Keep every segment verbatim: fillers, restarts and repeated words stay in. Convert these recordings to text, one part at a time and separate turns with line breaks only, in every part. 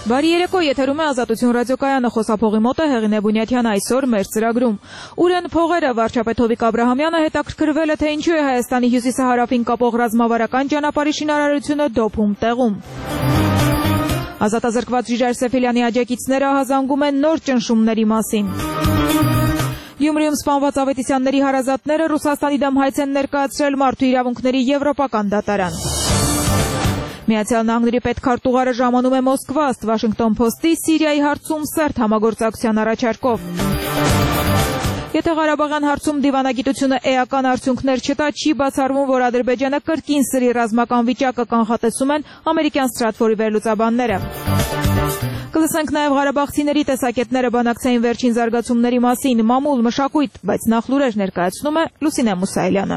Բարի երեկո, եթերում է Ազատություն ռադիոկայանը, խոսափողի մոտ է Հեղինե Բունյաթյանը, այսօր մեր ծրագրում։ Ուր են փողերը, վարչապետ Հովիկ Աբրահամյանը հետաքրքրվել է, թե ինչու է Հայաստանի հյուսիսահարավին կապող ռազմավարական ճանապարհի շինարարությունը դոփում տեղում։ Ազատազրկված Ժիժար Սեֆիլյանի աջակիցները ահազանգում են նոր ճնշումների մասին։ Գյումրիում սպանված Ավետիսյանների հարազատները Ռուսաստանի դեմ հայց են ներկայացրել Մարդու իրավունքների եվրոպական դատարան։ Միացյալ Նահանգների պետքարտուղարը ժամանում է Մոսկվա, ըստ Վաշինգտոն Փոստի, Սիրիայի հարցում սերտ համագործակցության առաջարկով։ Եթե Ղարաբաղյան հարցում դիվանագիտությունը էական արդյունքներ չտա, չի բացառվում, որ Ադրբեջանը կրկին սրի ռազմական վիճակը կանխատեսում են ամերիկյան Ստրատֆորի վերլուծաբանները։ Կլսենք նաև ղարաբաղցիների տեսակետները բանակցային վերջին զարգացումների մասին, մամուլ, մշակույթ, բայց նախ լուրեր ներկայացնում է Լուսինե Մուսայելյանը։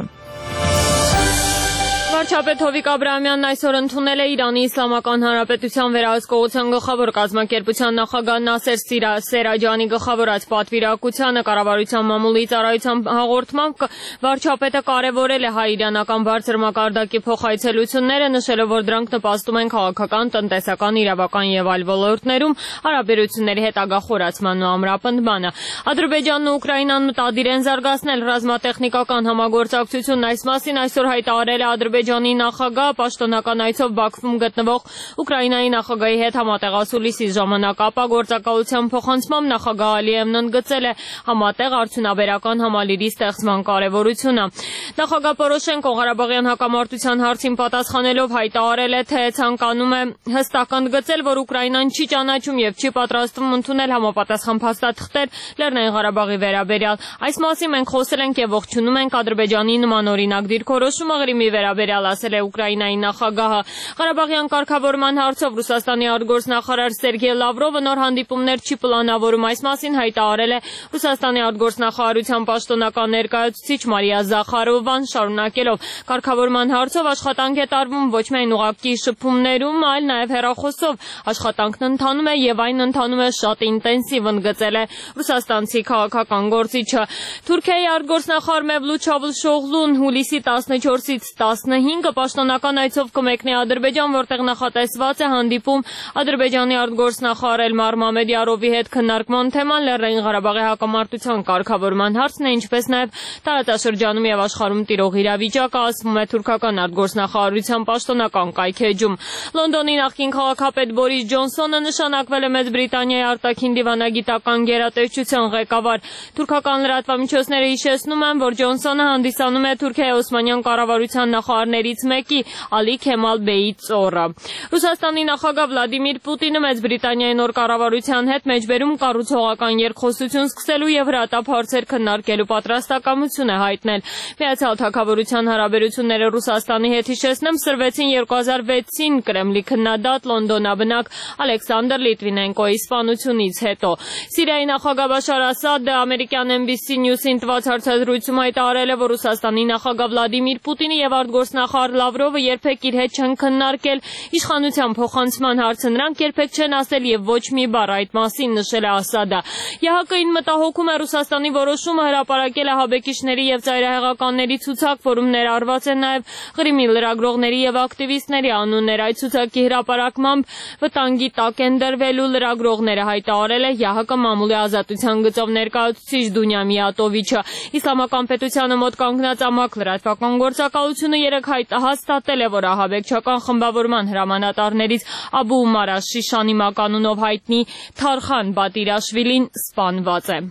Վարչապետ Հովիկ Աբրահամյանն այսօր ընդունել է Իրանի Իսլամական Հանրապետության վերահսկողության գլխավոր կազմակերպության նախագահ Նասեր Սերաջանի գլխավորած պատվիրակությանը կառավարության մամուլի ծառայության հաղորդմամբ վարչապետը կարևորել է հայ-իրանական բարձր մակարդակի փոխայցելությունները, նշելով, որ դրանք նպաստում են քաղաքական, տնտեսական, իրավական եւ այլ ոլորտներում հարաբերությունների հետագա խորացմանն ու ամրապնդմանը։ Ադրբեջանն ու Ուկրաինան մտադիր են զարգացնել ռազմատեխնիկական համագործակցությունն, այս մասին այսօր հայտարարել է Ադրբեջանի նախագահ պաշտոնական այցով Բաքվում գտնվող Ուկրաինայի նախագահի հետ համատեղասուլիսի ժամանակ ապա գործակալության փոխանցմամբ նախագահ Ալիևն ընդգծել է համատեղ արդյունաբերական համալիրի ստեղծման կարևորությունը։ Նախագահ Պորոշենկոն Ղարաբաղյան հակամարտության հարցին պատասխանելով հայտարարել է, թե ցանկանում է հստակ ընդգծել, որ Ուկրաինան չի ճանաչում եւ չի պատրաստվում ընդունել համապատասխան փաստաթղթեր Լեռնային Ղարաբաղի վերաբերյալ։ Այս մասին մենք խոսել ենք եւ ողջունում ենք Ադրբեջանի նման օրինակ դիրքորոշումը Ղրիմի վերաբերյալ, ասել է Ուկրաինայի նախագահը։ Ղարաբաղյան կարգավորման հարցով Ռուսաստանի արտգործնախարար Սերգեյ Լավրովը նոր հանդիպումներ չի պլանավորում, այս մասին հայտարարել է Ռուսաստանի արտգործնախարարության պաշտոնական ներկայացուցիչ Մարիա Զախարովան, շարունակելով կարգավորման հարցով աշխատանք է տարվում ոչ միայն ուղղակի շփումներում, այլ նաև հեռախոսով։ Աշխատանքն ընթանում է եւ այն ընթանում է շատ ինտենսիվ, ընդգծել է ռուսաստանցի քաղաքական գործիչը։ Թուրքիայի արտգործնախարար Մևլութ Չավուշօղլուն հուլիսի տասնչորսից տասնհինգը պաշտոնական այցով կմեկնի Ադրբեջան, որտեղ նախատեսված է հանդիպում Ադրբեջանի արտգործնախարար Էլմար Մամեդյարովի հետ քննարկման թեման Լեռնային Ղարաբաղի հակամարտության կարգավորման հարցն է, ինչպես նաև տարածաշրջանում եւ աշխարհում տիրող իրավիճակը, ասվում է թուրքական արտգործնախարարության պաշտոնական կայքեջում։ Լոնդոնի նախկին քաղաքապետ Բորիս Ջոնսոնը նշանակվել է Մեծ Բրիտանիայի արտաքին դիվանագիտական գերատեսչության ղեկավար։ Թուրքական լրատվամիջոցները հիշեցնում են, որ Ջոնսոնը հանդիսանում է Թուրքիայի Օսմանյան կառավարության նախարարներից մեկի Ալի Քեմալ Բեյի ծոռը։ Ռուսաստանի նախագահ Վլադիմիր Պուտինը Մեծ Բրիտանիայի նոր կառավարության հետ մեջբերում կառուցողական երկխոսություն սկսելու եւ հրատապ հարցեր քննարկելու պատրաստակամություն է հայտնել։ Միացյալ Թագավորության հարաբերությունները Ռուսաստանի հետ, հիշեցնեմ, սրվեցին երկու հազար վեցին Կրեմլի քննադատ լոնդոնաբնակ Ալեքսանդր Լիտվինենկոյի սպանությունից հետո։ Սիրիայի նախագահ Բաշար Ասադը ամերիկյան Էն Բի Սի Նյուզին տված հարցազրույցում հայտարարել է, որ Ռուսաստանի նախագահ Վլադիմիր Պուտինը եւ արտգործնախարար Լավրովը երբեք իր հետ չեն քննարկել իշխանության փոխանցման հարցը, նրանք երբեք չեն ասել եւ ոչ մի բառ այդ մասին, նշել է Ասադը։ ԵՀԿ-ին մտահոգում է Ռուսաստանի որոշումը հրապարակել ահաբեկիչների եւ ծայրահեղականների ցուցակ, որում ներառված են նաեւ Ղրիմի լրագրողների եւ ակտիվիստների անուններ։ Այդ ցուցակի հրապարակմամբ վտանգի տակ են դրվելու լրագրողները, հայտարարել է ԵՀԿ մամուլի ազատության գծով ներկայացուցիչ Դունյա Միատովիչը։ Իսլամական պետությանը մոտ կանգնած ամակ լրատվական գործակալությունը երեկ հաստատել է, որ ահաբեկչական խմբավորման հրամանատարներից Աբու Ումար Շիշանի մականունով հայտնի Թարխան Բատիրաշվիլին սպանված է։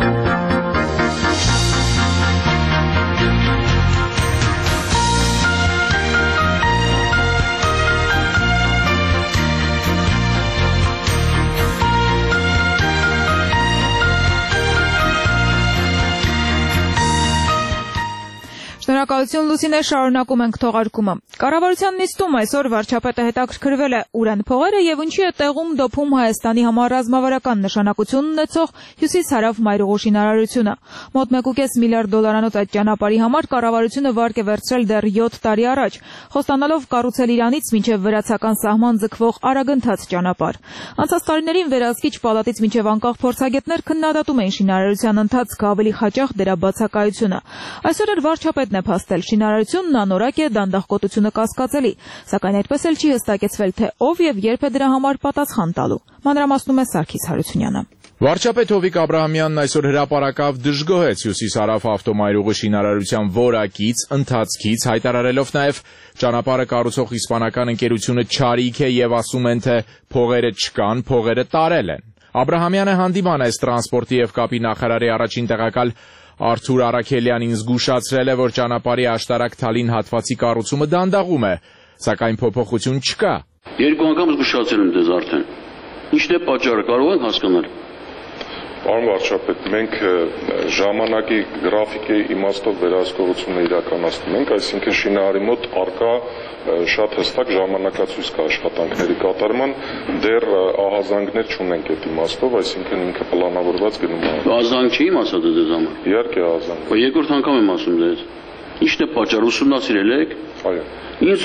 Շնորհակալություն Լուսինե, շարունակում ենք թողարկումը։ Կառավարության նիստում այսօր վարչապետը հետաքրքրվել է ուր են փողերը եւ ինչի է տեղում դոփում Հայաստանի համար ռազմավարական նշանակություն ունեցող հյուսիս-հարավ մայրուղու շինարարությունը։ Մոտ մեկ կես միլիարդ դոլարանոց այդ ճանապարհի համար կառավարությունը վարկ է վերցրել դեռ յոթ տարի առաջ, խոստանալով կառուցել Իրանից մինչև վրացական սահման ձգվող արագընթաց ճանապարհ։ Անցած տարիներին վերահսկիչ պալատից մինչև անկախ փորձագետներ քննադատում էին շինարարության ընթացքը, ավելի հաճախ դրա բացակայությունը։ Այսօր էլ վարչապետն է նպաստել։ Շինարարությունն անորակ է, դանդաղկոտությունը կասկածելի, սակայն այդպես էլ չի հստակեցվել, թե ով եւ երբ է դրա համար պատասխան տալու։ Մանրամասնում է Սարգիս Հարությունյանը։
Վարչապետ Հովիկ Աբրահամյանն այսօր հրապարակավ դժգոհեց հյուսիս-հարավ ավտոմայրուղի շինարարության որակից, ընթացքից, հայտարարելով նաև ճանապարհը կառուցող իսպանական ընկերությունը չարիք է եւ ասում են, թե փողերը չկան, փողերը տարել են։ Աբրահամյանը հանդիման է տրանսպորտի եւ կապի նախարարի առաջին տեղակալ Արթուր Արաքելյանին զգուշացրել է, որ ճանապարհի աշտարակ Թալին հատվածի կառուցումը դանդաղում է, սակայն փոփոխություն չկա։
Երկու անգամ զգուշացել եմ դες արդեն։ Ինչն է պատճառը, կարող եք հասկանալ։
Պարոն վարչապետ, մենք ժամանակի գրաֆիկի իմաստով վերահսկողությունը իրականացնում ենք, այսինքն շինարարի մոտ առկա շատ հստակ ժամանակացույց կա աշխատանքների կատարման, դեռ ահազանգներ չունենք այդ իմաստով, այսինքն ինքը պլանավորված գնում է։
Ահազանգ չի իմ ասածը դες համար։
Իհարկե ահազանգ։
Բայց երկրորդ անգամ եմ ասում դες։ Ինչն է պատճառը, ուսումնասիրել եք։
Այո։
Ինձ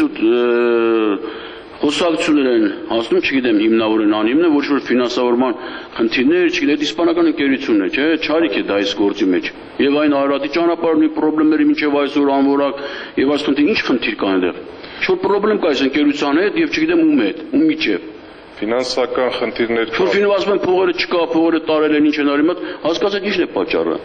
խոսակցություններ են հասնում, չգիտեմ, հիմնավորեն անիմն է, ոչ որ ֆինանսավորման խնդիրներ, չգիտեմ, իսպանական ընկերությունն է, չէ՞, չարիք է դա այս գործի մեջ։ Եվ այն Արարատի ճանապարհի խնդիրների մինչև այսօր անորակ եւ այս խնդիր, ինչ խնդիր կա այնտեղ։ Ինչ-որ խնդրեմ կա այս ընկերության հետ եւ չգիտեմ ում հետ, ում միջև։
Ֆինանսական խնդիրներ կա։
Որ ասում են փողերը չկա, փողերը տարել են, ինչ են արել, հասկացեք ինչն է պատճառը։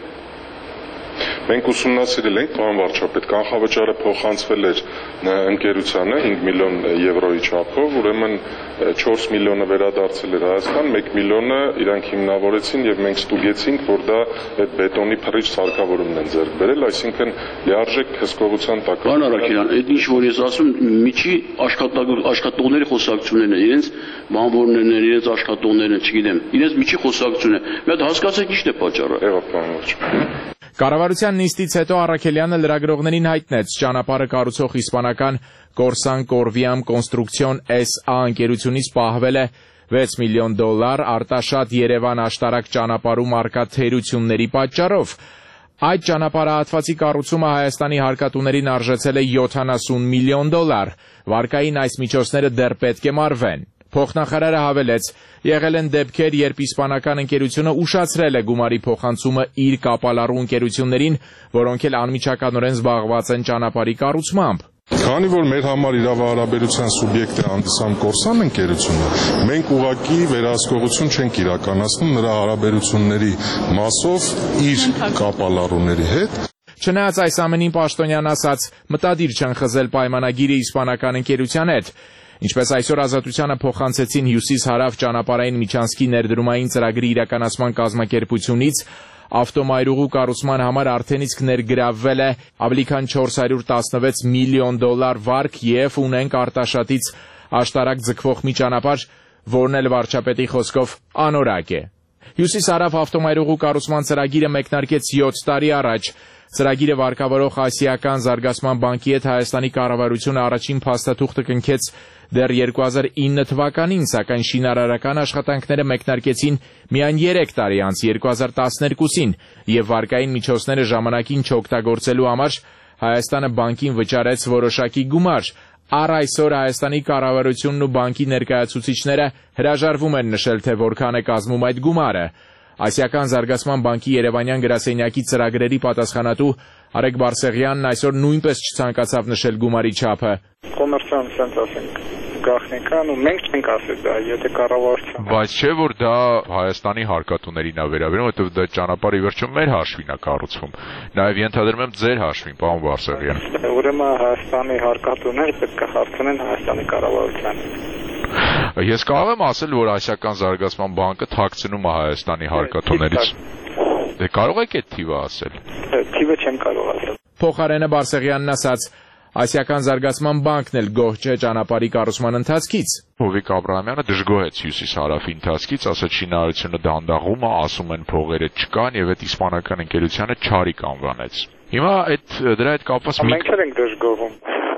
Մենք ուսումնասիրել ենք, պարոն վարչապետ, կանխավճարը փոխանցվել էր ընկերությանը հինգ միլիոն եվրոյի չափով, ուրեմն չորս միլիոնը վերադարձել էր Հայաստան, մեկ միլիոնը իրանք հիմնավորեցին եւ մենք ստուգեցինք, որ դա այդ բետոնի փռիչ սարքավորումն են ձեռք բերել, այսինքն լիարժեք հսկողության տակ։
Պարոն Արաքելյան, այդ ինչ որ ես ասում, միջի աշխատողների խոսակցություններն են, իրենց բանվորներն են, իրենց աշխատողներն են, չգիտեմ, իրենց միջի խոսակցությունն է։ Մի հատ հասկացեք ինչն է պատճառը։
Եղավ, պարոն վարչապետ։
Կառավարության նիստից հետո Արաքելյանը լրագրողներին հայտնեց ճանապարհը կառուցող իսպանական Կորսան Կորվիամ Կոնստրուկցիոն էս ա ընկերությունից պահվել է վեց միլիոն դոլար արտաշատ Երևան աշտարակ ճանապարհում առկա թերությունների պատճառով։ Այդ ճանապարհահատվածի կառուցումը Հայաստանի հարկատուներին արժեցել է յոթանասուն միլիոն դոլար։ Վարկային այս միջոցները դեռ պետք է մարվեն։ Փոխնախարարը հավելեց, եղել են դեպքեր, երբ իսպանական ընկերությունը ուշացրել է գումարի փոխանցումը իր կապալառու ընկերություններին, որոնք էլ անմիջականորեն զբաղված են ճանապարհի կառուցմամբ։
Քանի որ մեր համար իրավահարաբերության սուբյեկտ է հանդիսանում Կորսան ընկերությունը, մենք ուղղակի վերահսկողություն չենք իրականացնում նրա հարաբերությունների մասով իր կապալառուների հետ։
Չնայած այս ամենին Պաշտոնյան ասաց, մտադիր չեն խզել պայմանագիրը իսպանական ընկերության հետ։ Ինչպես այսօր Ազատությանը փոխանցեցին հյուսիս-հարավ ճանապարհային միջանցքի ներդրումային ծրագրի իրականացման կազմակերպությունից, ավտոմայրուղու կառուցման համար արդեն իսկ ներգրավվել է ավելի քան չորս հարյուր տասնվեց միլիոն դոլար վարկ եւ ունենք արտաշատից աշտարակ ձգվող մի ճանապարհ, որն էլ վարչապետի խոսքով անորակ է։ Հյուսիս-հարավ ավտոմայրուղու կառուցման ծրագիրը մեկնարկեց յոթ տարի առաջ։ Ծրագիրը վարկավորող Ասիական զարգացման բանկի հետ Հայաստանի կառավարությունը առաջին փաստաթուղթը կնքեց դեռ երկու հազար ինը թվականին, սակայն շինարարական աշխատանքները մեկնարկեցին միայն երեք տարի անց երկու հազար տասներկուսին, եւ վարկային միջոցները ժամանակին չօգտագործելու համար Հայաստանը բանկին վճարեց որոշակի գումար։ Առ այսօր Հայաստանի կառավարությունն ու բանկի ներկայացուցիչները հրաժարվում են նշել, թե որքան է կազմում այդ գումարը։ Ասիական զարգացման բանկի Երևանյան գրասենյակի ծրագրերի պատասխանատու Արեգ Բարսեղյանն այսօր նույնպես չցանկացավ նշել գումարի չափը։
Կոմերցիոն sense ասենք գաղտնիքան ու մենք չենք ասել դա, եթե կառավարության։
Բայց չէ որ դա Հայաստանի հարկատուներին է վերաբերում, որովհետև դա ճանապարհի վերջում մեր հաշվին է կառուցվում։ Նաև ենթադրում եմ ձեր հաշվին, պարոն Բարսեղյան։
Ուրեմն Հայաստանի հարկատուները պետք է հարցնեն Հայաստանի կառավարությանից։
Ես կարող եմ ասել, որ Ասիական զարգացման բանկը թաքցնում է Հայաստանի հարկատուներից։ Դե կարող եք այդ թիվը ասել։
Թիվը չեմ կարող ասել։
Փոխարենը Բարսեղյանն ասաց, Ասիական զարգացման բանկն էլ գոհ չէ ճանապարհի կառուցման ընթացքից։
Հովիկ Աբրահամյանը դժգոհեց հյուսիս-հարավի ընթացքից, ասաց շինարարությունը դանդաղում է, ասում են փողերը չկան եւ այդ իսպանական ընկերությունը չարիք անվանեց։ Հիմա այդ դրա հետ կապված
մենք ենք դժգոհում։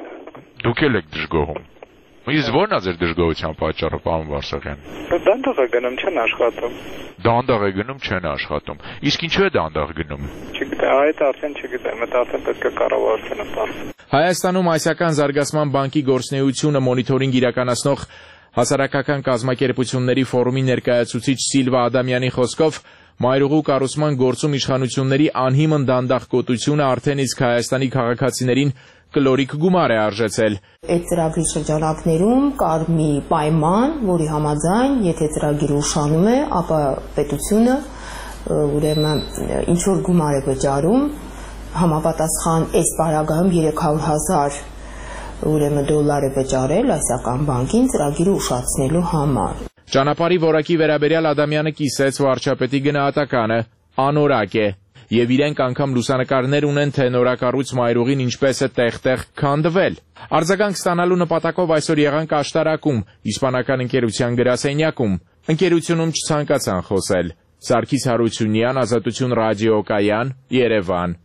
Դուք էլ եք դժգոհում։ Իսկ ո՞րն է ձեր դժգոհության պատճառը, պարոն Բարսեղյան։
Դանդաղ է գնում, չեն աշխատում։
Դանդաղ է գնում, չեն աշխատում։ Իսկ ինչու է դանդաղ գնում։
Չգիտեմ, այդ արդեն չգիտեմ, այդ արդեն պետք է կառավարությունը տան։
Հայաստանում Ասիական զարգացման բանկի գործունեությունը մոնիթորինգ իրականացնող հասարակական կազմակերպությունների ֆորումի ներկայացուցիչ Սիլվա Ադամյանի խոսքով Մայրուղու կառուցման գործում իշխանությունների անհիմն դանդաղկոտությունը արդեն իսկ Հայաստանի քաղաքացիներին կլորիկ գումար է արժեցել։
Այդ ծրագրի շրջանակներում կար մի պայման, որի համաձայն, եթե ծրագիրը ուշանում է, ապա պետությունը ուրեմն ինչ որ գումար է վճարում, համապատասխան այս պարագայում երեք հարյուր հազար ուրեմն դոլար է վճարել այսական բանկին ծրագիրը ուշացնելու համար։
Ճանապարհի որակի վերաբերյալ Ադամյանը կիսեց վարչապետի գնահատականը, անորակ է, եւ իրենք անգամ լուսանկարներ ունեն, թե նորակառույց մայրուղին ինչպես է տեղ-տեղ քանդվել։ Արձագանք ստանալու նպատակով այսօր եղանք աշտարակում, իսպանական ընկերության գրասենյակում։ Ընկերությունում չցանկացան խոսել։ Սարգիս Հարությունյան, Ազատություն ռադիոկայան, Երևան։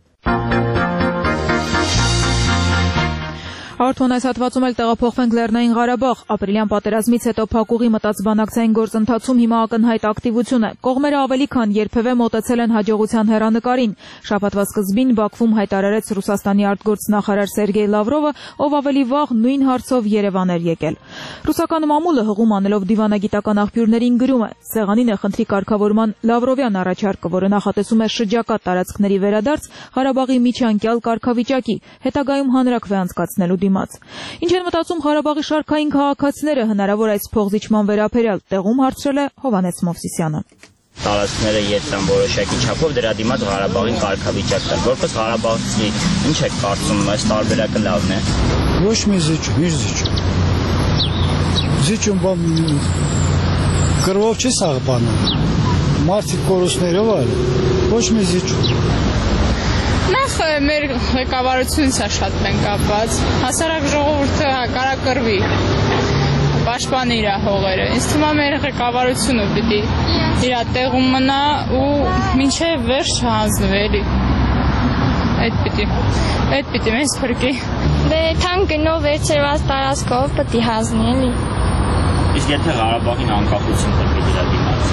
Հաղորդման այս հատվածում էլ տեղափոխվենք Լեռնային Ղարաբաղ։ Ապրիլյան պատերազմից հետո փակուղի մտած բանակցային գործընթացում հիմա ակնհայտ ակտիվություն է։ Կողմերը ավելի քան երբևէ մոտեցել են հաջողության հեռանկարին։ Շաբաթվա սկզբին Բաքվում հայտարարեց Ռուսաստանի արտգործնախարար Սերգեյ Լավրովը, ով ավելի վաղ նույն հարցով Երևան էր եկել։ Ռուսական մամուլը հղում անելով դիվանագիտական աղբյուրներին գրում է. «Սեղանին է խնդրի կարգավորման Լավրովյան առաջարկը, որը նախատեսում է շրջակա տարածքների վերադարձ Ղարաբաղի միջանկյալ կարգավիճակի, հետագայում հանրաքվե անցկացնելու դիմաց։ Ինչ են մտածում Ղարաբաղի շարքային քաղաքացիները հնարավոր այս փողզիչման վերաբերյալ», տեղում հարցրել է Հովհաննես Մովսիսյանը։
Տարածքները ետան որոշակի չափով դրա դիմաց Ղարաբաղին կարգավիճակ տալ։ Որպես ղարաբաղցի, ինչ եք կարծում, այս տարբերակը լավն է։
Ոչ մի զիջում, ինչ զիջում։ Զիջում բան գրվով չի սաղբանը։ Մարդիկ կորուստներով այլ։ Ոչ մի զիջում։
Նախ մեր ղեկավարությունից է շատ մենք կապված։ Հասարակ ժողովուրդը կարակրվի, պաշտպանի իր հողերը։ Ինձ թվում է մեր ղեկավարությունը պիտի իր տեղում մնա ու մինչև վերջ չհանձնվի էլի։ Այդ պիտի, այդ պիտի մեզ փրկի։
Դե թանկ գնով վերցրված տարածքով պիտի հանձնի էլի։
Իսկ եթե Ղարաբաղին անկախություն տրվի դրա դիմաց։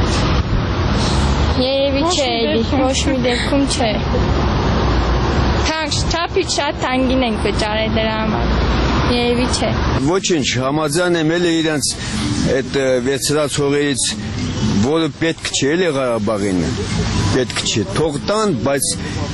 Երևի չէ էլի, ոչ մի դեպքում չէ։ Թանկ, չափից շատ թանկին ենք վճարել դրա համար։ Երևի չէ։
Ոչինչ, համաձայն եմ էլի իրանց այդ վերցրած հողերից, որը պետք չէ էլի Ղարաբաղին, պետք չէ, թող տան, բայց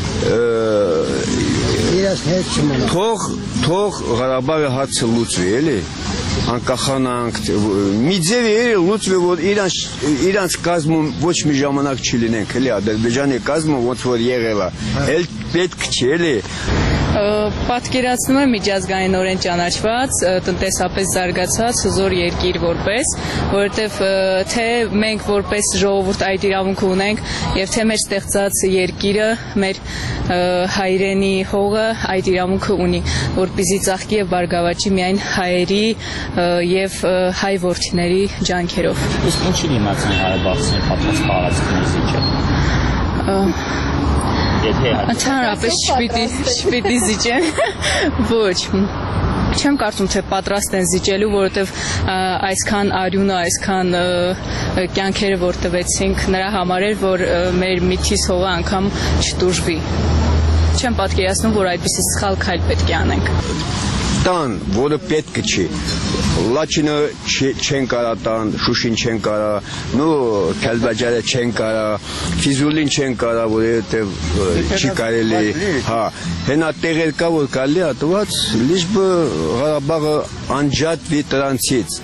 թող, թող Ղարաբաղի հարցը լուծվի էլի, անկախանանք, մի ձև է լուծվի, որ իրանց կազմում ոչ մի ժամանակ չի լինենք, էլի Ադրբեջանի կազմում ոնց որ եղել է, էլ պետք չէ էլի։
Պատկերացնում եմ միջազգայինորեն ճանաչված, տնտեսապես զարգացած հզոր երկիր որպես, որովհետև թե մենք որպես ժողովուրդ այդ իրավունքը ունենք, եւ թե մեր ստեղծած երկիրը, մեր հայրենի հողը այդ իրավունքը ունի, որպեսզի ծաղկի եւ բարգավաճի միայն հայերի եւ հայ որդիների ջանքերով։
Իսկ ինչի դիմաց են Ղարաբաղցիները պատրաստ տարածքների զիջել։
Ընդհանրապես շպիտի զիջեն, ոչ, չեմ կարծում, թե պատրաստ են զիջելու, որովհետև այսքան արյունը, այսքան կյանքերը որ տվեցինք նրա համար էր, որ մեր միթիս հողը անգամ չտուժվի։ Չեմ պատկերացնում, որ այդպիսի սխալ քայլ պետք է անենք։
Տան, որը պետք չի, Լաչինը չեն կարա տան, Շուշին չեն կարա, նու Քալբաջարը չեն կարա, Ֆիզուլին չեն կարա, որովհետև չի կարելի, հա, հենա տեղեր կա, որ կարելի ատված, լիժբը Ղարաբաղը անջատվի տրանցից։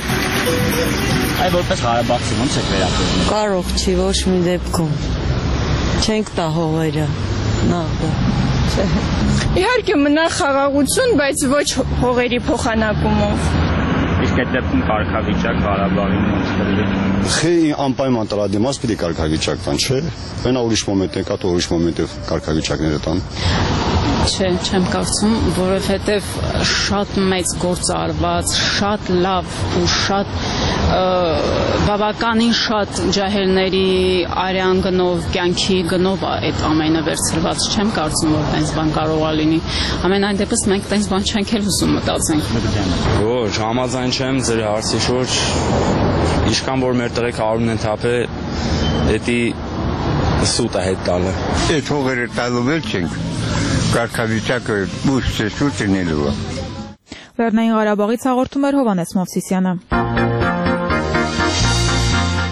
Այ որպես Ղարաբաղցի ոնց եք վերաբերվում։
Կարող չի, ոչ մի դեպքում։ Չենք տա հողերը, նախ։
Իհարկե մնա խաղաղություն, բայց ոչ հողերի փոխանակումով։
Իսկ այդ դեպքում կարգավիճակ Ղարաբաղին ոնց կլինի։
Խի անպայման տրադիմաց պիտի կարգավիճակ տան, չէ՞։ Բենա ուրիշ մոմենտ է, կա թե ուրիշ մոմենտով կարգավիճակները տան։
Չէ, չեմ կարծում, որովհետև շատ մեծ գործ արված, շատ լավ ու շատ բավականին շատ ջահելների արյան գնով, կյանքի գնով այդ ամենը վերցրված, չեմ կարծում, որ տենց բան կարող է լինի։ Ամենայն դեպս մենք տենց բան չենք էլ ուզում մտածենք։
Ոչ, համաձայն չեմ ձեր հարցի շուրջ, ինչքան որ մեր տղեկ արուն են թափել, դա սուտ է հետ տալը։
Այդ հողերը տալու էլ չենք, կարգավիճակը ուշ է շուտ լինելու է։
Լեռնային Ղարաբաղից հաղորդում էր Հովհաննես Մովսիսյանը։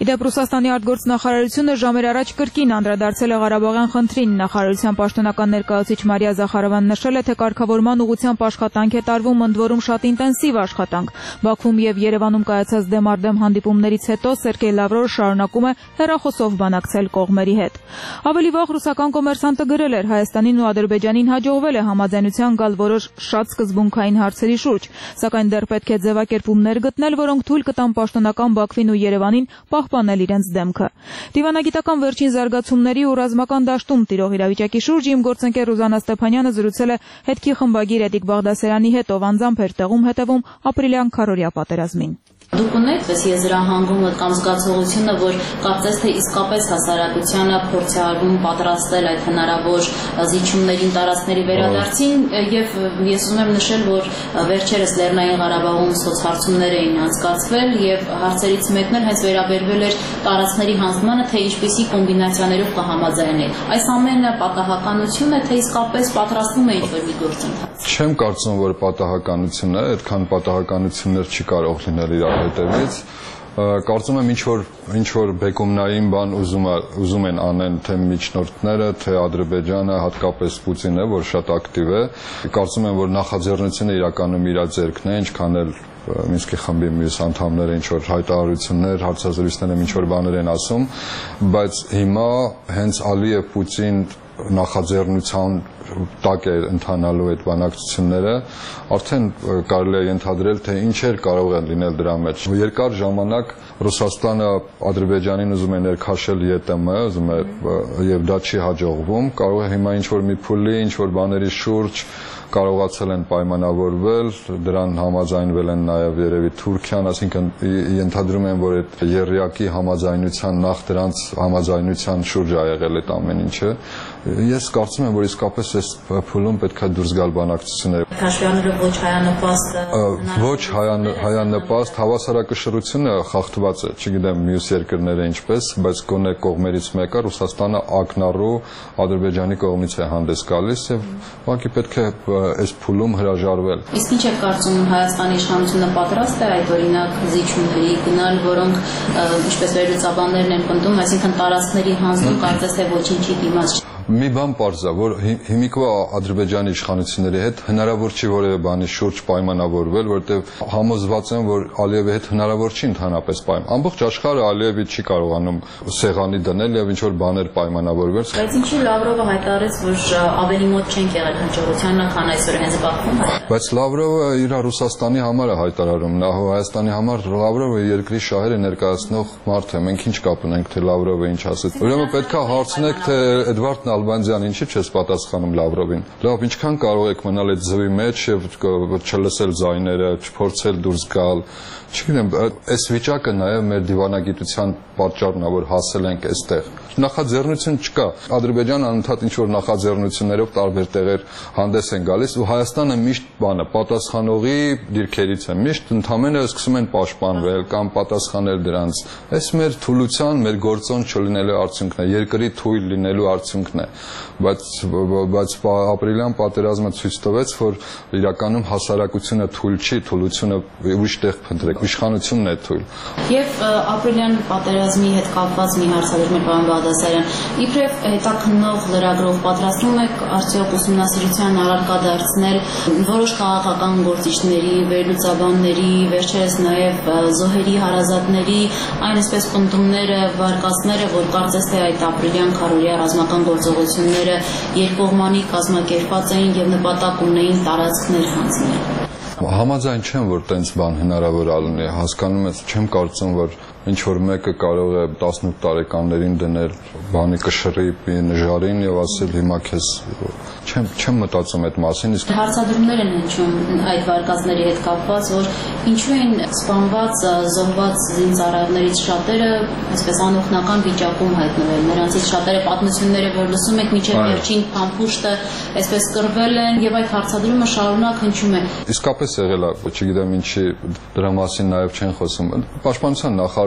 Իդեպ Ռուսաստանի արտգործնախարարությունը ժամեր առաջ կրկին անդրադարձել է Ղարաբաղյան խնդրին։ Նախարարության պաշտոնական ներկայացուցիչ Մարիա Զախարովան նշել է, թե կարգավորման ուղղությամբ աշխատանք է տարվում, ընդ որում շատ ինտենսիվ աշխատանք։ Բաքվում եւ Երևանում կայացած դեմարդեմ հանդիպումներից հետո Սերգեյ Լավրովը շարունակում է հեռախոսով բանակցել կողմերի հետ։ Ավելի վաղ ռուսական կոմերսանտը գրել էր, Հայաստանին ու Ադրբեջանին հաջողվել է համաձայնության գալ որոշ շատ սկզբունքային հարցերի շուրջ, սակայն դեռ պետք է ձևակերպումներ գտնել, որոնք թույլ կտան պաշտոնական Բաքվին ու Երևանին պահպանել իրենց դեմքը։ Դիվանագիտական վերջին զարգացումների ու ռազմական դաշտում տիրող իրավիճակի շուրջ իմ գործընկեր Ռուզանա Ստեփանյանը զրուցել է հետքի խմբագիր Էդիկ Բաղդասարյանի հետ, ով անձամբ էր տեղում հետևում ապրիլյան քառօրյա պատերազմին։
Դուք ունեք այս եզրահանգումը կամ զգացողությունը, որ կարծես թե իսկապես հասարակությանը փորձ է արվում պատրաստել այդ հնարավոր զիջումներին տարածքների վերադարձին, եւ ես ուզում եմ նշել, որ վերջերս Լեռնային Ղարաբաղում սոցհարցումներ էին անցկացվել եւ հարցերից մեկն էլ հենց վերաբերվել էր տարածքների հանձնմանը, թե ինչպիսի կոմբինացիաներով կհամաձայնեն։ Այս ամենը պատահականություն է, թե իսկապես պատրաստվում է ինչ-որ մի գործընթաց։
Չեմ կարծում, որ պատահականություն է, այդքան պատահականություններ չի կարող լինել իրար հետևից, կարծում եմ ինչ-որ ինչ-որ բեկումնային բան ուզում, ուզում են անեն թե միջնորդները, թե Ադրբեջանը, հատկապես Պուտինը, որ շատ ակտիվ է, կարծում եմ, որ նախաձեռնությունը իրականում իր ձեռքն է, ինչքան էլ Մինսկի խմբի մյուս անդամները ինչ-որ հայտարարություններ, հարցազրույցներ են ինչ-որ բաներ են ասում, բայց հիմա հենց Ալիև-Պուտին նախաձեռնության տակ է ընթանալու այդ բանակցությունները, արդեն կարելի է ենթադրել, թե ինչեր կարող են լինել դրա մեջ։ Երկար ժամանակ Ռուսաստանը Ադրբեջանին ուզում է ներքաշել ԵՏՄ, ուզում է եւ դա չի հաջողվում, կարող է հիմա ինչ-որ մի փուլի, ինչ-որ բաների շուրջ կարողացել են պայմանավորվել, դրան համաձայնվել են նաև երևի Թուրքիան, ասինքն ենթադրում եմ, որ այդ եռյակի համաձայնության նախ դրանց համաձայնության շուրջ է եղել այդ ամեն ինչը։ Ես կարծում եմ, որ իսկապես այս փուլում պետք է դուրս գալ բանակցությունները։
Հաշվիանելով ոչ հայանպաստ,
ոչ հայանպաստ հավասարակշռությունը խախտված է, չգիտեմ մյուս երկրները ինչպես, բայց գոնե կողմերից մեկը Ռուսաստանը ակնառու Ադրբեջանի կողմից է հանդես գալիս եւ ուղղակի պետք է այս փուլում հրաժարվել։
Իսկ ինչ եք կարծում, Հայաստանի իշխանությունը պատրաստ է այդ օրինակ զիջումների գնալ, որոնք ինչպես վերլուծաբաններն են պնդում, այսինքն տարածքների հանձնում կարծես թե ոչինչի դիմաց։
Մի բան պարզ է, որ հիմիկվա Ադրբեջանի իշխանությունների հետ հնարավոր չի որևէ բանի շուրջ պայմանավորվել, որտեղ համոզված եմ, որ Ալիևի հետ հնարավոր չի ընդհանրապես պայման։ Ամբողջ աշխարհը Ալիևի չի կարողանում սեղանի դնել եւ ինչ-որ բաներ պայմանավորվել։
Բայց ինչու Լավրովը հայտարարեց, որ ավելի մոտ չենք եղել հնչողությանը, քան այսօր հենց Բաքվում է։
Բայց Լավրովը իր Ռուսաստանի համար է հայտարարում, նա Հայաստանի համար Լավրովը երկրի շահերը ներկայացնող մարդ է։ Մենք ինչ կապ ունենք, թե Լավրովը ինչ ասեց։ Ուրեմն պետք է հարցնեք, թե Էդվարդ Ալբանյան ինչի՞ չես պատասխանում Լավրովին։ Լավ, ինչքան կարող եք մնալ այդ ձվի մեջ եւ չլսել ձայները, չփորձել դուրս գալ։ Չգիտեմ, այս վիճակը նաեւ մեր դիվանագիտության պատճառն է, որ հասել ենք այստեղ։ Նախաձեռնություն չկա։ Ադրբեջանը անընդհատ ինչ-որ նախաձեռնություններով տարբեր տեղեր հանդես են գալիս ու Հայաստանը միշտ բանը պատասխանողի դիրքերից է։ Միշտ ընդհանրապես սկսում են պաշտպանվել կամ պատասխանել դրանց։ Այս մեր թուլության, մեր գործոն չլինելու արդյունքն է, երկրի թույլ լինելու արդյունքն է։ Բայց բայց ապրիլյան պատերազմը ցույց տվեց, որ իրականում հասարակությունը թույլ չի, թուլությունը ուրիշ տեղ փնտրեք, իշխանությունն է թույլ։
Եվ ապրիլյան պատերազմի հետ կապված մի հարցադրում է պարոն Բաղդասարյան, իբրև հետաքննող լրագրող պատրաստվում եք արդյոք ուսումնասիրության առարկա դարձնել որոշ քաղաքական գործիչների, վերլուծաբանների, վերջերս նաև զոհերի հարազատների, այն այսպես պնդումները, վարկածները, որ կարծես թե այդ ապրիլյան քառօրյա ռազմական գործողությունները երկկողմանի կազմակերպած էին եւ նպատակ ունեին տարածքներ հանձնել։
Համաձայն չեմ, որ տենց բան հնարավոր է լինի, հասկանում ես, չեմ կարծում, որ ինչ որ մեկը կարող է տասնութ տարեկաններին դնել բանի կշռի նժարին եւ ասել հիմա քեզ չեմ չեմ մտածում այդ մասին, իսկ
հարցադրումներ են հնչում այդ վարկածների հետ կապված, որ ինչու են սպանված, զոհված զինծառայողներից շատերը այսպես անօգնական վիճակում հայտնվել, նրանցից շատերը պատմությունները, որ լսում եք, միջև վերջին փամփուշտը այսպես կռվել են եւ այդ հարցադրումը շարունակ հնչում է։
Իսկապես եղել է, չգիտեմ ինչի դրա մասին նաեւ չեն խոսում։ Պաշտպանության նախարար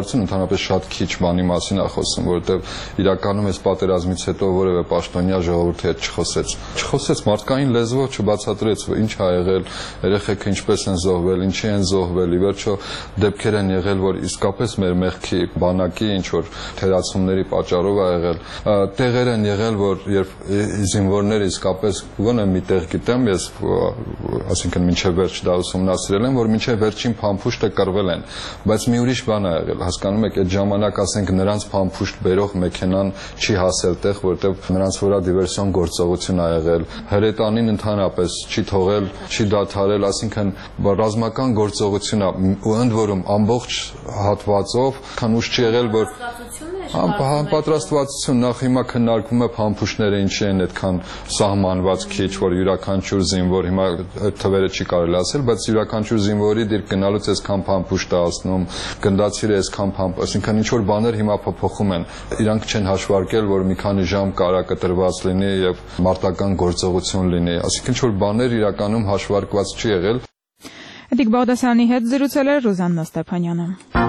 հարցում ընդհանրապես շատ քիչ բանի մասին է խոսում, որովհետև իրականում այս պատերազմից հետո որևէ պաշտոնյա ժողովրդի հետ չխոսեց։ Չխոսեց մարդկային լեզվով, չբացատրեց ինչ ա եղել, երեխեքը ինչպես են զոհվել, ինչի են զոհվել, ի վերջո դեպքեր են եղել, որ իսկապես մեր մեղքի բանակի ինչ որ թերացումների պատճառով ա եղել։ Տեղեր են եղել, որ երբ զինվորները իսկապես գոնե մի տեղ գիտեմ, ես ասինքն մինչև վերջ դա ուսումնասիրել եմ, որ մինչև վերջին փամփուշտը կռվել են, բայց մի ուրիշ բան ա եղել, հասկանում եք, այդ ժամանակ ասենք նրանց փամփուշտ բերող մեքենան չի հասել տեղ, որտեղ նրանց վրա դիվերսիոն գործողություն ա եղել, հրետանին ընդհանրապես չի թողել, չի դադարել, ասինքն ռազմական գործողություն ա, ու ընդ որում ամբողջ հատվածով, քան ուշ չի եղել, որ Անպատրաստվածություն նախ հիմա քննարկվում է փամփուշտները ինչի են այդքան սահմանված քիչ, որ յուրաքանչյուր զինվոր հիմա այդ թվերը չի կարելի ասել, բայց յուրաքանչյուր զինվորի դիրք գնալուց այսքան փամփուշտ է ասնում, գնդացիրը այսքան փամփ, այսինքն ինչ որ բաներ հիմա փոփոխում են։ Իրանք չեն հաշվարկել, որ մի քանի ժամ կարա կտրված լինի եւ մարտական գործողություն լինի, այսինքն ինչ որ բաներ իրականում հաշվարկված չի եղել։
Էդիկ Բաղդասարյանի հետ զրուցել է Ռուզաննա Ստեփանյանը։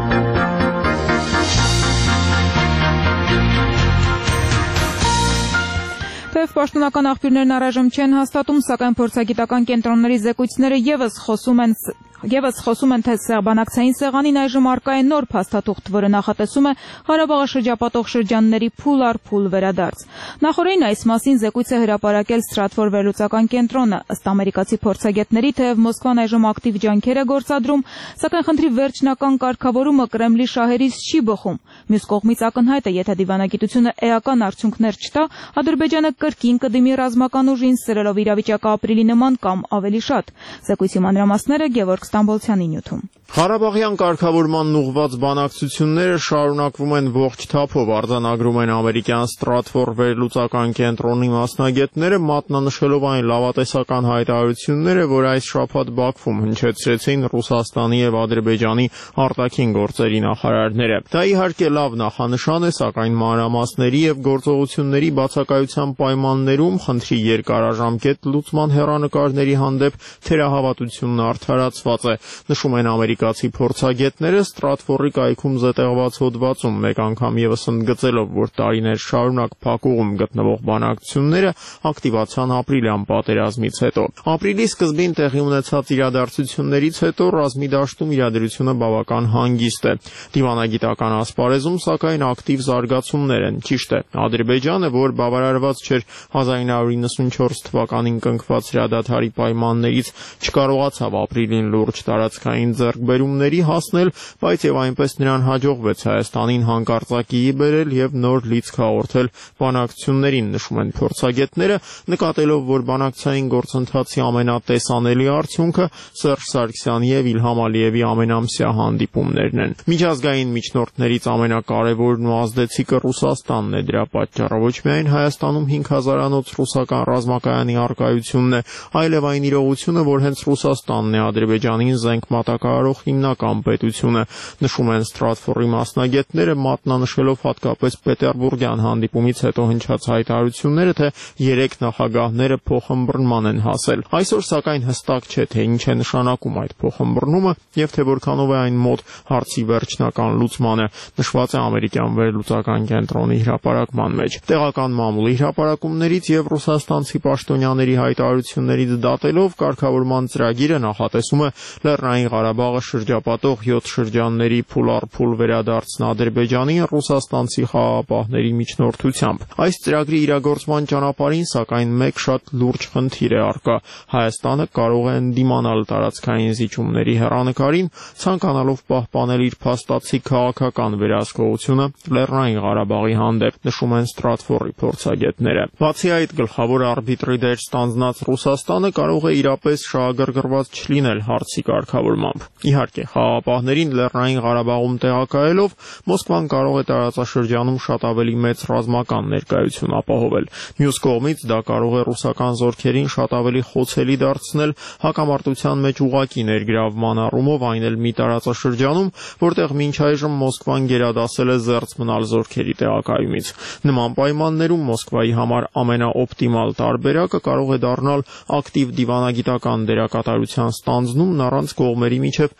Թեև պաշտոնական աղբյուրներն առայժմ չեն հաստատում, սակայն փորձագիտական կենտրոնների զեկույցները եւս խոսում են Եվս խոսում են, թե սեղբանակցային սեղանին այժմ առկա է նոր փաստաթուղթ, որը նախատեսում է Ղարաբաղը շրջապատող շրջանների փուլ առ փուլ վերադարձ։ Նախորդին այս մասին զեկույց է հրապարակել Ստրատֆոր վերլուծական կենտրոնը, ըստ ամերիկացի փորձագետների, թեև Մոսկվան այժմ ակտիվ ջանքեր է գործադրում, սակայն խնդրի վերջնական կարգավորումը Կրեմլի շահերից չի բխում։ Մյուս կողմից ակնհայտ է, եթե դիվանագիտությունը էական արդյունքներ չտա, Ադրբեջանը կրկին կդիմի ռազմական ուժին, սրելով իրավիճակը ապրիլի նման կամ ավելի շատ։ Զեկույցի մանրամասները Գևորգ Ստամբոլցյանի նյութում։
Ղարաբաղյան կարգավորման ուղղված բանակցությունները շարունակվում են ողջ թափով, արձանագրում են ամերիկյան Ստրատֆոր վերլուծական կենտրոնի մասնագետները, մատնանշելով այն լավատեսական հայտարարությունները, որ այս շաբաթ Բաքվում հնչեցրեցին Ռուսաստանի եւ Ադրբեջանի արտաքին գործերի նախարարները։ Դա իհարկե լավ նախանշան է, սակայն մանրամասների եւ գործողությունների բացակայության պայմաններում խնդրի երկարաժամկետ լուծման հեռանկարների հանդեպ թերահավատությունն արդարացված է, նշում են ամերիկացի փորձագետները Ստրատֆորի կայքում զետեղված հոդվածում, մեկ անգամ եւս ընդգծելով, որ տարիներ շարունակ փակուղում գտնվող բանակցությունները ակտիվացան ապրիլյան պատերազմից հետո։ Ապրիլի սկզբին տեղի ունեցած իրադարձություններից հետո ռազմի դաշտում իրադրությունը բավական հանգիստ է։ Դիվանագիտական ասպարեզում, սակայն, ակտիվ զարգացումներ են։ Ճիշտ է, Ադրբեջանը, որ բավարարված չէր հազար նույն հարյուր իննսունչորս թվականին կնքված հրադադարի պայմաններից, չկարողացավ ապրիլին լուրջ տարածքային ձեռքբերումների հասնել, բայց եւ այնպես նրան հաջողվեց Հայաստանին հանկարծակիի բերել եւ նոր լիցք հաղորդել բանակցություններին, նշում են փորձագետները, նկատելով, որ բանակցային գործընթացի ամենատեսանելի արդյունքը Սերժ Սարգսյանի եւ Իլհամ Ալիևի ամենամսյա հանդիպումներն են։ Միջազգային միջնորդներից ամենակարևորն ու ազդեցիկը Ռուսաստանն է, դրա պատճառով ոչ միայն Հայաստանում հինգ հազարանոց ռուսական ռազմակայանի առկայությունն է, այլև այն իրողությունը, որ հենց Ռուսաստանն է Ադրբեջանին զենք մատակարարող հիմնական պետությունը, նշում են Ստրատֆորի մասնագետները, մատնանշելով հատկապես Պետերբուրգյան հանդիպումից հետո հնչած հայտարարությունները, թե երեք նախագահները փոխըմբռնման են հասել։ Այսօր սակայն հստակ չէ, թե ինչ է նշանակում այդ փոխըմբռնումը եւ թե որքանով է այն մոտ հարցի վերջնական լուծմանը, նշված է ամերիկյան վերլուծական կենտրոնի հրապարակման մեջ։ Տեղական մամուլի հրապարակումներից եւ ռուսաստանցի պաշտոնյաների հայտարարություններից դատելով կարգավորման ծրագիրը նախատեսում է Լեռնային Ղարաբաղը շրջապատող յոթ շրջանների փուլ առ փուլ վերադարձն Ադրբեջանի ռուսաստանցի խաղաղապահների միջնորդությամբ։ Այս ծրագրի իրագործման ճանապարհին, սակայն, մեկ շատ լուրջ խնդիր է առկա։ Հայաստանը կարող է ընդդիմանալ տարածքային զիջումների հեռանկարին, ցանկանալով պահպանել իր փաստացի քաղաքական վերահսկողությունը Լեռնային Ղարաբաղի հանդեպ, նշում են Ստրատֆորի փորձագետները։ Բացի այդ, գլխավոր արբիտրի դեր ստանձնած Ռուսաստանը կարող է իրապես շահագրգռված չլինել հարցի կարգավորմամբ։ Իհարկե, խաղաղապահներին Լեռնային Ղարաբաղում տեղակայելով Մոսկվան կարող է տարածաշրջանում շատ ավելի մեծ ռազմական ներկայություն ապահովել։ Մյուս կողմից, դա կարող է ռուսական զորքերին շատ ավելի խոցելի դարձնել հակամարտության մեջ ուղղակի ներգրավման առումով, այն էլ մի տարածաշրջանում, որտեղ մինչ այժմ Մոսկվան գերադասել է զերծ մնալ զորքերի տեղակայումից։ Նման պայմաններում Մոսկվայի համար ամենաօպտիմալ տարբերակը կարող է դառնալ ակտիվ դիվանագիտական դերակատարության ստանձնումն առանց կողմերի միջև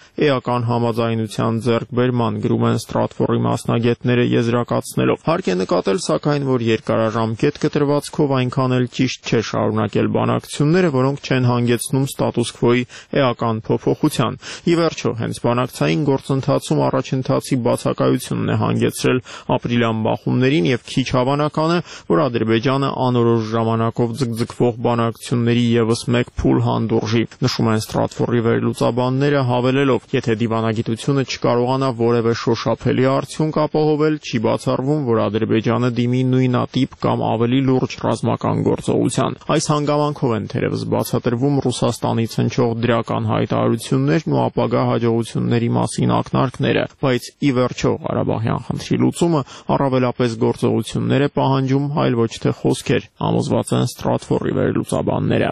էական համաձայնության ձեռքբերման, գրում են Stratfor-ի մասնագետները եզրակացնելով։ Հարկ է նկատել, սակայն, որ երկարաժամկետ կտրվածքով այնքան էլ ճիշտ չէ շարունակել բանակցությունները, որոնք չեն հանգեցնում ստատուս քվոյի էական փոփոխության։ Ի վերջո, հենց բանակցային գործընթացում առաջընթացի բացակայությունն է հանգեցրել ապրիլյան բախումներին եւ քիչ հավանական է, որ Ադրբեջանը անորոշ ժամանակով ձգձգվող բանակցությունների եւս մեկ փուլ հանդուրժի, նշում են Stratfor-ի վերլուծաբանները, հավելելով, եթե դիվանագիտությունը չկարողանա որևէ շոշափելի արդյունք ապահովել, չի բացառվում, որ Ադրբեջանը դիմի նույնատիպ կամ ավելի լուրջ ռազմական գործողության։ Այս հանգամանքով են թերևս բացատրվում Ռուսաստանից հնչող դրական հայտարարություններն ու ապագա հաջողությունների մասին ակնարկները, բայց ի վերջո Ղարաբաղյան խնդրի լուծումը առավելապես գործողություններ է պահանջում, այլ ոչ թե խոսքեր, համոզված են Stratfor-ի վերլուծաբանները։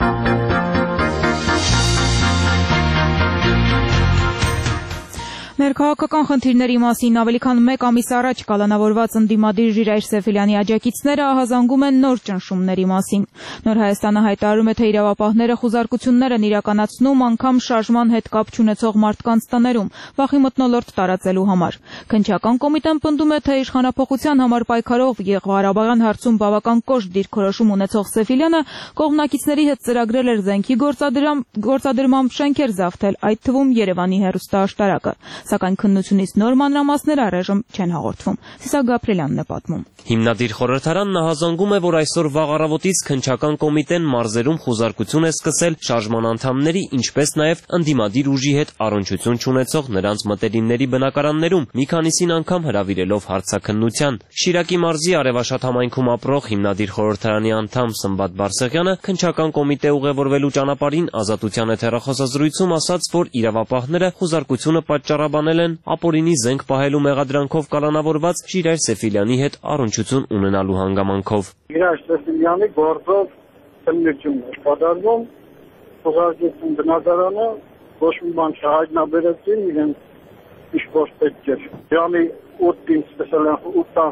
Ներքաղաքական խնդիրների մասին ավելի քան մեկ ամիս առաջ կալանավորված ընդդիմադիր Ժիրայր Սեֆիլյանի աջակիցները ահազանգում են նոր ճնշումների մասին։ Նոր Հայաստանը հայտարարում է, թե իրավապահները խուզարկություններ են իրականացնում անգամ շարժման հետ կապ չունեցող մարդկանց տներում, վախի մթնոլորտ տարածելու համար։ Քննչական կոմիտեն պնդում է, թե իշխանափոխության համար պայքարող Ղարաբաղյան հարցում բավական կոշտ դիրքորոշում ունեցող Սեֆիլյանը կողմնակիցների հետ ծրագրել էր զենքի գործադրմամբ շենքեր զավթել, այդ թվում Երևանի հեռուստաաշտարակը։ Սակայն քննությունից նոր մանրամասներ առայժմ չեն հաղորդվում։ Սիսակ Գաբրելյանն է պատմում։
Հիմնադիր խորհրդարանն ահազանգում է, որ այսօր վաղ առավոտից քննչական կոմիտեն մարզերում խուզարկություն է սկսել շարժման անդամների, ինչպես նաև ընդդիմադիր ուժի հետ առնչություն չունեցող նրանց մտերիմների բնակարաններում, մի քանիսին անգամ հրավիրելով հարցաքննության։ Շիրակի մարզի Արևաշատ համայնքում ապրող հիմնադիր խորհրդարանի անդամ Սմբատ Բարսեղյանը քննչական կոմիտե ուղևորվելու ճանապարհին Ազատության եթերախոսազրույցում ասաց, որ իրավապահները խուզարկությունը պատճառաբանել են ապօրինի զենք պահելու մեղադրանքով կալանավորված Ժիրայր Սեֆիլյանի հետ առնչություն ունենալու հանգամանքով։
Ժիրայր Սեֆիլյանի գործով քննություն է կատարվում, խոզարկեցին բնակարանը, ոչ մի բան չհայտնաբերեցին, իրեն ինչ-որ պետք էր։ Ժամի ութին սկսել են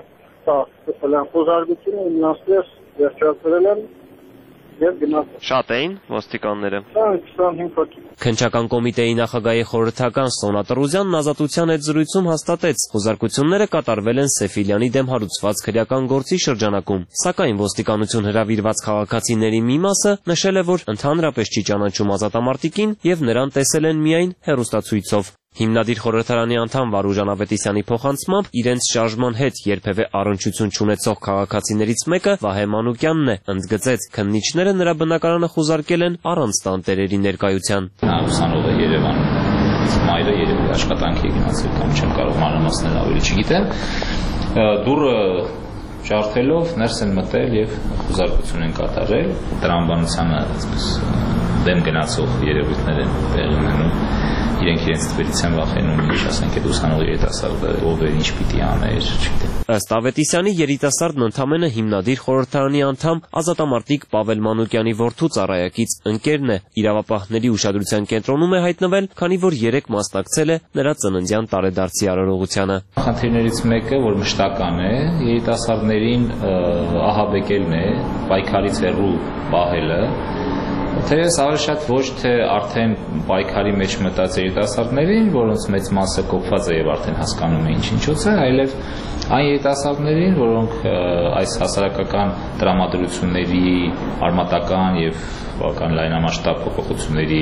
ութ խոզարկությունը, իննասպես վերջացրել են եւ գնացել։
Շատ էին ոստիկանները։
քսանհինգ հոգի։
Քննչական կոմիտեի նախագահի խորհրդական Սոնա Տրուզյանն Ազատության հետ զրույցում հաստատեց, խոզարկությունները կատարվել են Սեֆիլյանի դեմ հարուցված քրեական գործի շրջանակում, սակայն ոստիկանություն հրավիրված քաղաքացիների մի մասը նշել է, որ ընդհանրապես չի ճանաչում ազատամարտիկին եւ նրան տեսել են միայն հեռուստացույցով։ Հիմնադիր խորհրդարանի անդամ Վարուժան Ավետիսյանի փոխանցմամբ իրենց շարժման հետ երբևէ առնչություն չունեցող քաղաքացիներից մեկը Վահե Մանուկյանն է, ընդգծեց, քննիչները նրա բնակարանը խուզարկել են առանց տանտերերի ներկայության։
Նա ուսանող է Երևանում, մայրը երևի աշխատանքի է գնացել կամ չեմ կարող մանրամասներ ավելի չգիտեմ։ Դուռը ջարդելով ներս են մտել եւ խուզարկություն են կատարել։ Տրամաբանությանը այսպես դեմ գնացող երևույթներ են տեղի ունենում։ Իրենք իրենց թվերից են վախենում, ինչ ասենք, այդ ուսանող երիտասարդը ով է, ինչ պիտի աներ, չգիտեմ։
Ըստ Ավետիսյանի երիտասարդն ընդամենը հիմնադիր խորհրդարանի անդամ ազատամարտիկ Պավել Մանուկյանի որդու ծառայակից ընկերն է, իրավապահների ուշադրության կենտրոնում է հայտնվել, քանի որ երեք մասնակցել է նրա ծննդյան տարեդարձի արարողությանը։
Խնդիրներից մեկը, որ մշտական է, երիտասարդներին ահաբեկելն է, պայքարից հեռու պահելը։ Թերևս ավելի շատ ոչ թե արդեն պայքարի մեջ մտած երիտասարդներին, որոնց մեծ մասը կոփված է եւ արդեն հասկանում է ինչ-ինչոց է, այլև այն երիտասարդներին, որոնք այս հասարակական տրամադրությունների արմատական եւ բավական լայնամասշտաբ փոփոխությունների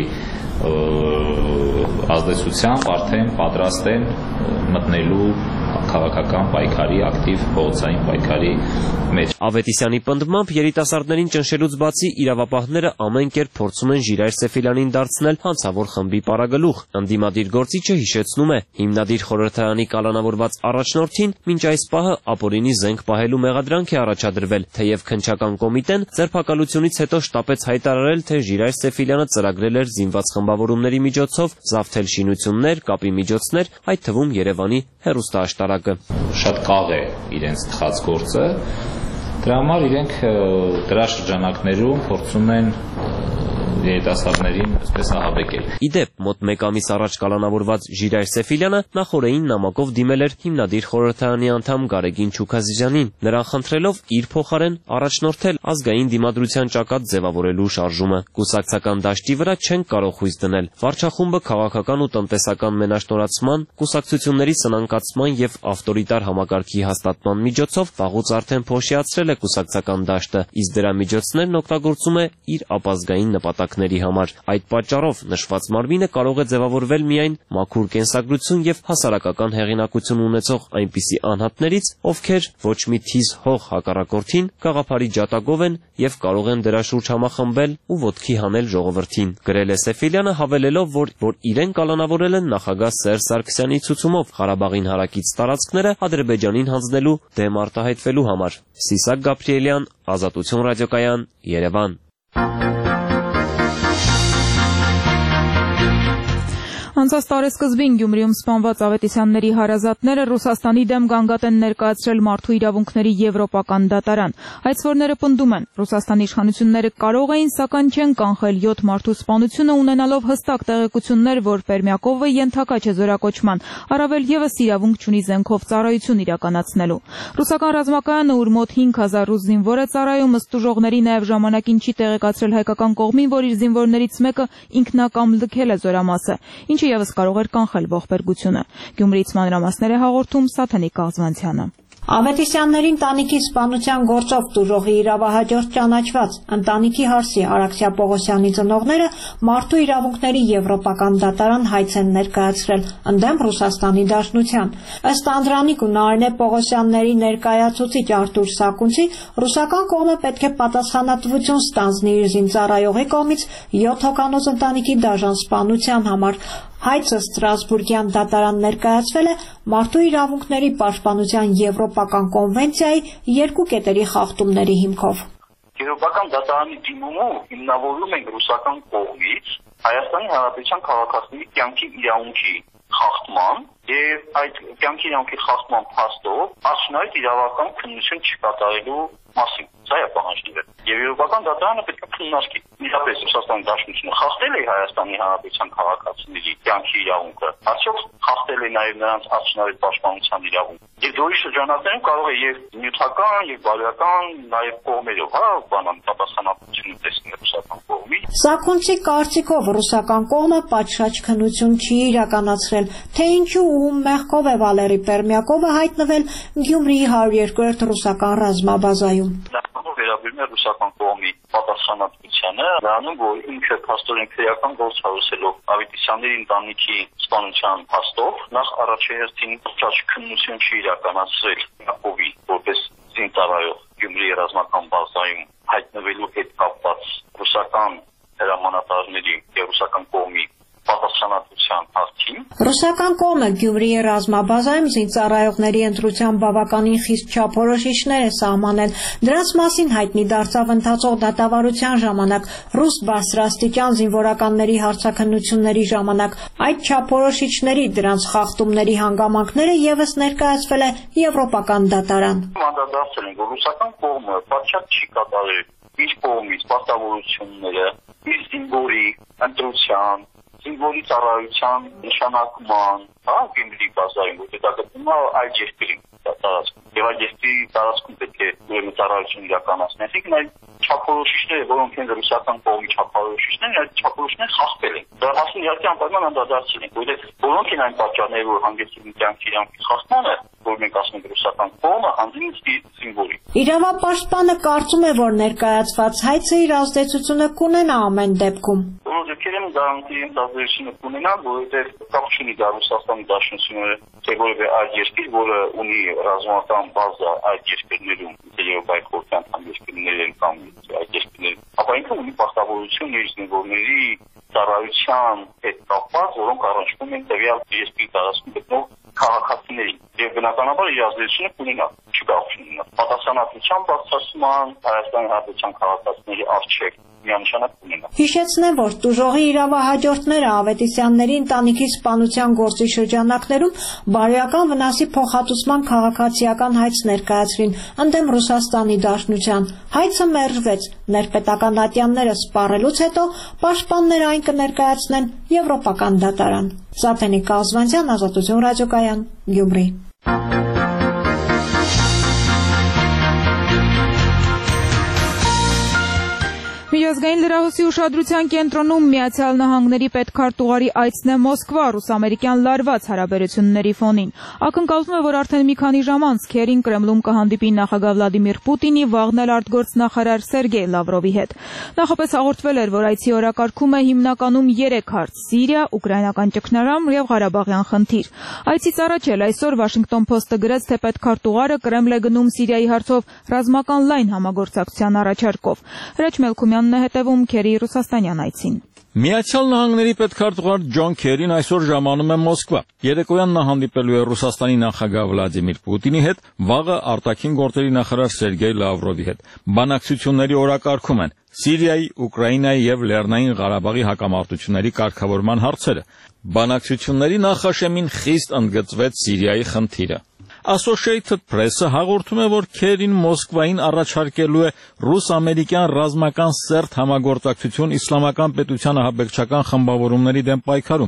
ազդեցությամբ արդեն պատրաստ են մտնելու քաղաքական պայքարի, ակտիվ փողոցային պայքարի մեջ։
Ավետիսյանի պնդմամբ երիտասարդներին ճնշելուց բացի իրավապահները ամեն կերպ փորձում են Ժիրայր Սեֆիլյանին դարձնել հանցավոր խմբի պարագլուխ։ Ընդդիմադիր գործիչը հիշեցնում է, հիմնադիր խորհրդարանի կալանավորված առաջնորդին մինչ այս պահը ապօրինի զենք պահելու մեղադրանք է առաջադրվել, թեև քննչական կոմիտեն ձերբակալությունից հետո շտապեց հայտարարել, թե Ժիրայր Սեֆիլյանը ծրագրել էր զինված խմբավորումների միջոցով զավթել շինություններ, կապի միջոցներ, այդ թվում Երևանի հեռուստաաշտարակը։
Շատ կաղ է իրենց թխած գործը, դրա համար իրենք դրա շրջանակներում փորձում են երիտասարդներին այսպես ահաբեկել։
Իդեպ, մոտ մեկ ամիս առաջ կալանավորված Ժիրայր Սեֆիլյանը նախորդին նամակով դիմել էր հիմնադիր խորհրդարանի անդամ Գարեգին Չուքազիջյանին, նրան խնդրելով իր փոխարեն առաջնորդել ազգային դիմադրության ճակատ ձևավորելու շարժումը։ Կուսակցական դաշտի վրա չեն կարող հույս դնել։ Վարչախումբը քաղաքական ու տնտեսական մենաշնորհացման, կուսակցությունների սնանկացման եւ ավտորիտար համակարգի հաստատման միջոցով վաղուց արդեն փոշիացրել է կուսակցական դաշտը, իսկ դրա միջոցներն օգտագործում է իր ապազգային նպատակների համար։ Այդ պատճառով նշված մարմինը կարող է ձևավորվել միայն մաքուր կենսագրություն եւ հասարակական հեղինակություն ունեցող այնպիսի անհատներից, ովքեր ոչ մի թիզ հող հակառակորդին գաղափարի ջատագով են եւ կարող են դրա շուրջ համախմբել ու ոտքի հանել ժողովրդին։ Գրել է Սեֆիլյանը, հավելելով, որ որ իրեն կալանավորել են նախագահ Սերժ Սարգսյանի ցուցումով Ղարաբաղին հարակից տարածքները Ադրբեջանին հանձնելու դեմ արտահայտվելու համար։ Սիսակ Գաբրիելյան, Ազատություն ռադիոկայան, Երևան։
Անցած տարեսկզբին Գյումրիում սպանված Ավետիսյանների հարազատները Ռուսաստանի դեմ գանգատ են ներկայացրել Մարդու իրավունքների եվրոպական դատարան։ Այցվորները պնդում են, Ռուսաստանի իշխանությունները կարող էին, սակայն չեն կանխել յոթ մարդու սպանությունը, ունենալով հստակ տեղեկություններ, որ Պերմյակովը ենթակա չէ զորակոչման, առավել ևս իրավունք չունի զենքով ծառայություն իրականացնելու։ Ռուսական ռազմակայանը, ուր մոտ հինգ հազար ռուս զինվոր է ծառայում, ըստ ուժողների նաև ժամանակին չի տեղեկացրել հայկական կողմին, որ իր զինվորներից մեկը ինքնակամ լքել է զորամասը, ինչը ևս կարող էր կանխել ողբերգությունը։ Գյումրիից մանրամասներ է հաղորդում Սաթենիկ Աղզվանցյանը։
Ավետիսյանների ընտանիքի սպանության գործով տուժողի իրավահաջորդ ճանաչված ընտանիքի հարսի Արաքսիա Պողոսյանի ծնողները Մարդու իրավունքների եվրոպական դատարան հայց են ներկայացրել ընդդեմ Ռուսաստանի Դաշնության։ Ըստ Անդրանիկ ու Նարինե Պողոսյանների ներկայացուցիչ Արտուր Սակունցի, ռուսական կողմը պետք է պատասխանատվություն ստանձնի իր զինծառայողի կողմից յոթ հոգանոց ընտանիքի դաժան սպանության համար։ Հայցը Ստրասբուրգյան դատարան ներկայացվել է Մարդու իրավունքների պաշտպանության եվրոպական կոնվենցիայի երկու կետերի խախտումների հիմքով։
Եվրոպական դատարանի դիմումը հիմնավորվում են ռուսական կողմից Հայաստանի Հանրապետության քաղաքացիների կյանքի իրավունքի խախտման եւ այդ կյանքի իրավունքի խախտման փաստով աշնարհ իրավական քննություն չկատարելու մասին։ Սա է պահանջները։ Եվ եվրոպական դատարանը պետք է քննարկի իրապես Ռուսաստանի Դաշնությունը խախտել է Հայաստանի Հանրապետության քաղաքացիների կյանքի իրավունքը, արդյոք խախտել է նաև նրանց աշնարհ պաշտպանության իրավունքը։ Եվ դուրս շրջանակներում կարող է եւ նյութական, եւ բարոյական, նաև կողմերով, հա, բանան պատասխանատվությունը տեսնել ռուսական կողմից։
Սակունցի կարծիքով ռուսական կողմը պատշաճ քննություն չի իրականացրել, թե ինչու ու մեղքով է Վալերի Պերմյակովը հայտնվել Գյումրիի հարյուր երկրորդ ռուսական ռազմաբազայում։
Վերաբերում է ռուսական կողմի պատասխանատվությանը, նրանում, որ ինքը փաստորեն քրեական գործ հարուսելով Ավետիսյանների ընտանիքի սպանության փաստով, նախ առաջերտին ճաշ քննություն չի իրականացրել Պերմյակովի որպես զինծառայող Գյումրիի ռազմական բազայում հայտնվելու հետ կապված ռուսական հրամանատարների եւ ռուսական կողմի պատասխանատվության հարցին։
Ռուսական կողմը Գյումրիի ռազմաբազայում զինծառայողների ընտրության բավականին խիստ չափորոշիչներ է սահմանել։ Դրանց մասին հայտնի դարձավ ընթացող դատավարության ժամանակ, ռուս բարձրաստիճան զինվորականների հարցաքննությունների ժամանակ։ Այդ չափորոշիչների, դրանց խախտումների հանգամանքները ևս ներկայացվել է եվրոպական դատարան։
Անդրադարձել են, որ ռուսական կողմը պատշաճ չի կատարել իր կողմից պարտավորությունները, իր զինվորի ընտրության, զինվորի ծառայության նշանակման, հա, Գյումրիի բազայում, որտեղ դա գտնվում է այլ երկրի տարածքում։ Եվ այդ երկրի տարածքում պետք է ուրեմն ծառայություն իրականացնել։ Այսինքն այդ չափորոշիչները, որոնք են ռուսական կողմի չափորոշիչներն, այդ չափորոշիչները խախտել են։ Դրա մասին իհարկե անպայման անդրադարձել են, որտեղ որոնք են այն պատճառները, որ հանգեցնում են կյանքի իրավունքի խախտմանը, որ մենք ասում ենք ռուսական կողմը հանդիպ զինվորի։
Իրավապաշտպանը կարծում է, որ ներկայացված հայցը իր ազդեցությունը կունենա ամեն դեպքում։
Որոշ դեպքերում գարանտի ազդեցությունը կունենա, որովհետև կապ չունի դա Ռուսաստանի Դաշնությունը, թե որևէ այլ երկիր, որը ունի ռազմական բազա այդ երկրներում, եւ այդ կողմյան երկրներն կամ այդ երկրներում, ապա ինքը ունի պարտավորություն իր զինվորների ծառայության հետ կապված, որոնք առնչվում են տվյալ երկրի տարածքում գտնող քաղաքացիներին, եւ բնականաբար իր ազդեցությունը կունենա, չկա չունենա։ Պատասխանատվության բարձրացման, Հայաստանի Հանրապետության քաղաքացիների առջև միանշանակ ունենա։
Հիշեցնեմ, որ տուժողի իրավահաջորդները Ավետիսյանների ընտանիքի սպանության գործի շրջանակներում բարոյական վնասի փոխհատուցման քաղաքացիական հայց ներկայացրին ընդդեմ Ռուսաստանի Դաշնության։ Հայցը մերժվեց։ Ներպետական ատյանները սպառելուց հետո պաշտպանները այն կներկայացնեն Եվրոպական դատարան։ Սաթենիկ Կազվանցյան, Ազատություն ռադիոկայան, Գյումրի։
Միջազգային լրահոսի ուշադրության կենտրոնում Միացյալ Նահանգների պետքարտուղարի այցն է Մոսկվա ռուս-ամերիկյան լարված հարաբերությունների ֆոնին։ Ակնկալվում է, որ արդեն մի քանի ժամ անց Քերին Կրեմլում կհանդիպի նախագահ Վլադիմիր Պուտինի, վաղն էլ արտգործնախարար Սերգեյ Լավրովի հետ։ Նախապես հաղորդվել էր, որ այցի օրակարգում է հիմնականում երեք հարց՝ Սիրիա, ուկրաինական ճգնարան եւ Ղարաբաղյան խնդիր։ Այցից առաջ էլ այսօր Washington Post-ը գրեց, թե պետքարտուղարը Կրեմլ է գնում Սիրիայի հարցով ռազմական լայն համագործակցության առաջարկով։ Հրաչ Մելքումյանն է հետևում Քերի ռուսաստանյան այցին։
Միացյալ Նահանգների պետքարտուղար Ջոն Քերին այսօր ժամանում է Մոսկվա։ Երեկոյան նա հանդիպելու է Ռուսաստանի նախագահ Վլադիմիր Պուտինի հետ, վաղը արտաքին գործերի նախարար Սերգեյ Լավրովի հետ։ Բանակցությունների օրակարգում են Սիրիայի, Ուկրաինայի եւ Լեռնային Ղարաբաղի հակամարտությունների կարգավորման հարցերը։ Բանակցությունների նախաշեմին խիստ ընդգծվեց Սիրիայի խնդիրը։ Associated Press-ը հաղորդում է, որ Քերին Մոսկվային առաջարկելու է ռուս-ամերիկյան ռազմական սերտ համագործակցություն իսլամական պետության ահաբեկչական խմբավորումների դեմ պայքարում։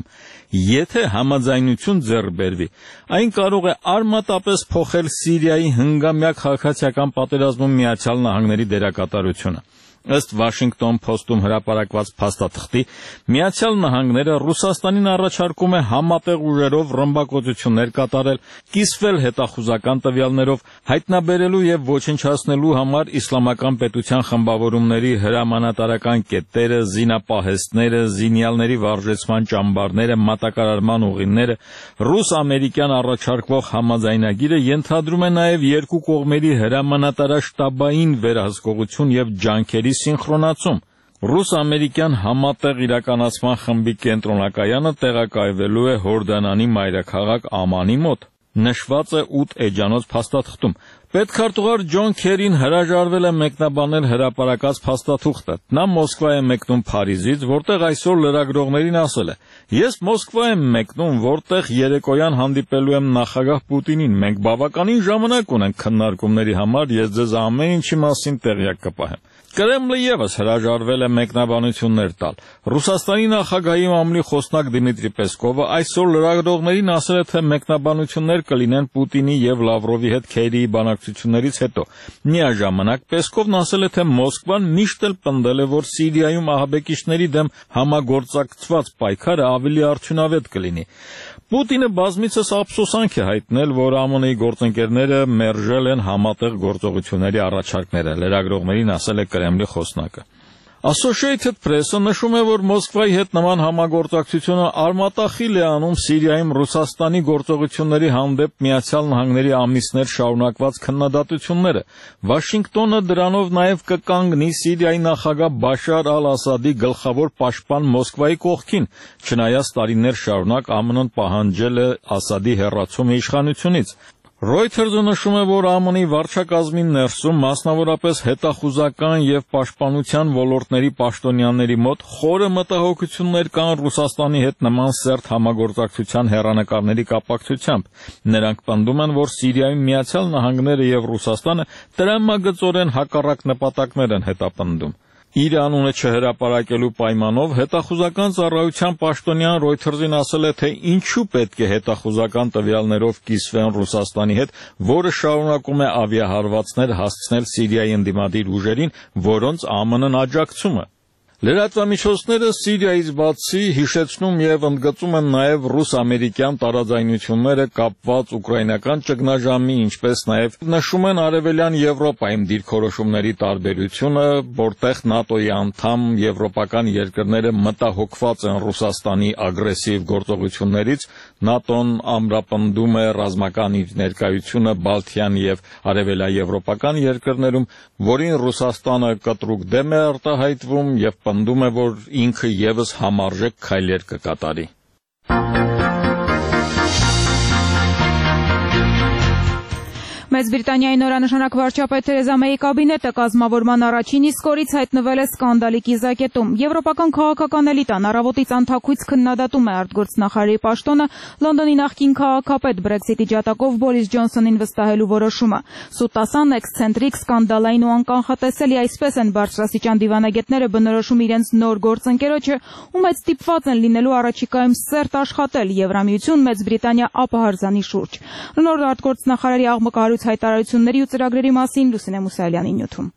Եթե համաձայնություն ձեռք բերվի, այն կարող է արմատապես փոխել Սիրիայի հնգամյա քաղաքացիական պատերազմում Միացյալ Նահանգների դերակատարությունը։ Ըստ Washington Post-ում հրապարակված փաստաթղթի, Միացյալ Նահանգները Ռուսաստանին առաջարկում է համատեղ ուժերով ռմբակոծություններ կատարել, կիսվել հետախուզական տվյալներով, հայտնաբերելու եւ ոչնչացնելու համար իսլամական պետության խմբավորումների հրամանատարական կետերը, զինապահեստները, զինյալների վարժեցման ճամբարները, մատակարարման ուղիները։ Ռուս-ամերիկյան առաջարկվող համաձայնագիրը ենթադրում է նաեւ երկու կողմերի հրամանատարաշտաբային վերահսկողություն եւ ջանքերի սինխրոնացում։ Ռուս-ամերիկյան համատեղ իրականացման խմբի կենտրոնակայանը տեղակայվելու է Հորդանանի մայրաքաղաք Ամանի մոտ։ Նշված է ութ էջանոց փաստաթղթում։ Պետքարտուղար Ջոն Քերին հրաժարվել է մեկնաբանել հրապարակած փաստաթուղթը։ Նա Մոսկվա է մեկնում Փարիզից, որտեղ այսօր լրագրողներին ասել է. «Ես Մոսկվա եմ մեկնում, որտեղ երեկոյան հանդիպելու եմ նախագահ Պուտինին։ Մենք բավականին ժամանակ ունենք քննարկումների համար, ես ձեզ ամեն ինչի մասին տեղյակ կպահեմ»։ Կրեմլը եւս հրաժարվել է մեկնաբանություններ տալ։ Ռուսաստանի նախագահի մամլի խոսնակ Դմիտրի Պեսկովը այսօր լրագրողներին ասել է, թե մեկնաբանություններ կլինեն Պուտինի եւ Լավրովի հետ Քերիի բանակցություններից հետո։ Միաժամանակ Պեսկովն ասել է, թե Մոսկվան միշտ էլ պնդել է, որ Սիրիայում ահաբեկիչների դեմ համագործակցված պայքարը ավելի արդյունավետ կլինի։ Պուտինը բազմիցս ափսոսանք է հայտնել, որ ԱՄՆ-ի գործընկերները մերժել են համատեղ գործողությունների առաջարկները, լրագրողներին ասել է Կրեմլի խոսնակը։ Associated Press-ը նշում է, որ Մոսկվայի հետ նման համագործակցությունը արմատախիլ է անում Սիրիայում Ռուսաստանի գործողությունների հանդեպ Միացյալ Նահանգների ամիսներ շարունակված քննադատությունները։ Վաշինգտոնը դրանով նաև կկանգնի Սիրիայի նախագահ Բաշար ալ-Ասադի գլխավոր պաշտպան Մոսկվայի կողքին, չնայած տարիներ շարունակ ԱՄՆ-ն պահանջել է Ասադի հեռացումը իշխանությունից։ Reuters-ը նշում է, որ ԱՄՆ-ի վարչակազմի ներսում, մասնավորապես հետախուզական եւ պաշտպանության ոլորտների պաշտոնյաների մոտ խորը մտահոգություններ կան Ռուսաստանի հետ նման սերտ համագործակցության հեռանկարների կապակցությամբ։ Նրանք պնդում են, որ Սիրիայում Միացյալ Նահանգները եւ Ռուսաստանը տրամագծորեն հակառակ նպատակներ են հետապնդում։ Իր անունը չհրապարակելու պայմանով հետախուզական ծառայության պաշտոնյան Reuters-ին ասել է, թե ինչու պետք է հետախուզական տվյալներով կիսվեն Ռուսաստանի հետ, որը շարունակում է ավիահարվածներ հասցնել Սիրիայի ընդդիմադիր ուժերին, որոնց ԱՄՆ-ն աջակցում է։ Լրատվամիջոցները Սիրիայից բացի հիշեցնում եւ ընդգծում են նաեւ ռուս-ամերիկյան տարաձայնությունները կապված ուկրաինական ճգնաժամի, ինչպես նաեւ նշում են Արևելյան Եվրոպայում դիրքորոշումների տարբերությունը, որտեղ ՆԱՏՕ-ի անդամ եվրոպական երկրները մտահոգված են Ռուսաստանի ագրեսիվ գործողություններից, ՆԱՏՕ-ն ամրապնդում է ռազմական իր ներկայությունը Բալթյան եւ արևելաեվրոպական երկրներում, որին Ռուսաստանը կտրուկ դեմ է արտահայտվում եւ պնդում է, որ ինքը եւս համարժեք քայլեր կկատարի։
Մեծ Բրիտանիայի նորանշանակ վարչապետ Թերեզա Մեյի կաբինետը կազմավորման առաջին իսկ օրից հայտնվել է սկանդալի կիզակետում։ Եվրոպական քաղաքական էլիտան առավոտից անթաքույց քննադատում է արտգործնախարարի պաշտոնը Լոնդոնի նախկին քաղաքապետ Բրեքսիտի ջատագով Բորիս Ջոնսոնին վստահելու որոշումը։ Սուտասան, էքսցենտրիկ, սկանդալային ու անկանխատեսելի այսպես են բարձրաստիճան դիվանագետները բնորոշում իրենց նոր գործընկերոջը, ում հետ ստիպված են լինելու առաջիկայում սերտ աշխատել Եվրամիություն, Մեծ Բրիտանիա ափահարզանի շուրջ։ Նոր արտգործնախարարի աղմկահարույց հայտարարությունների ու ծրագրերի մասին Լուսինե Մուսայելյանի նյութում։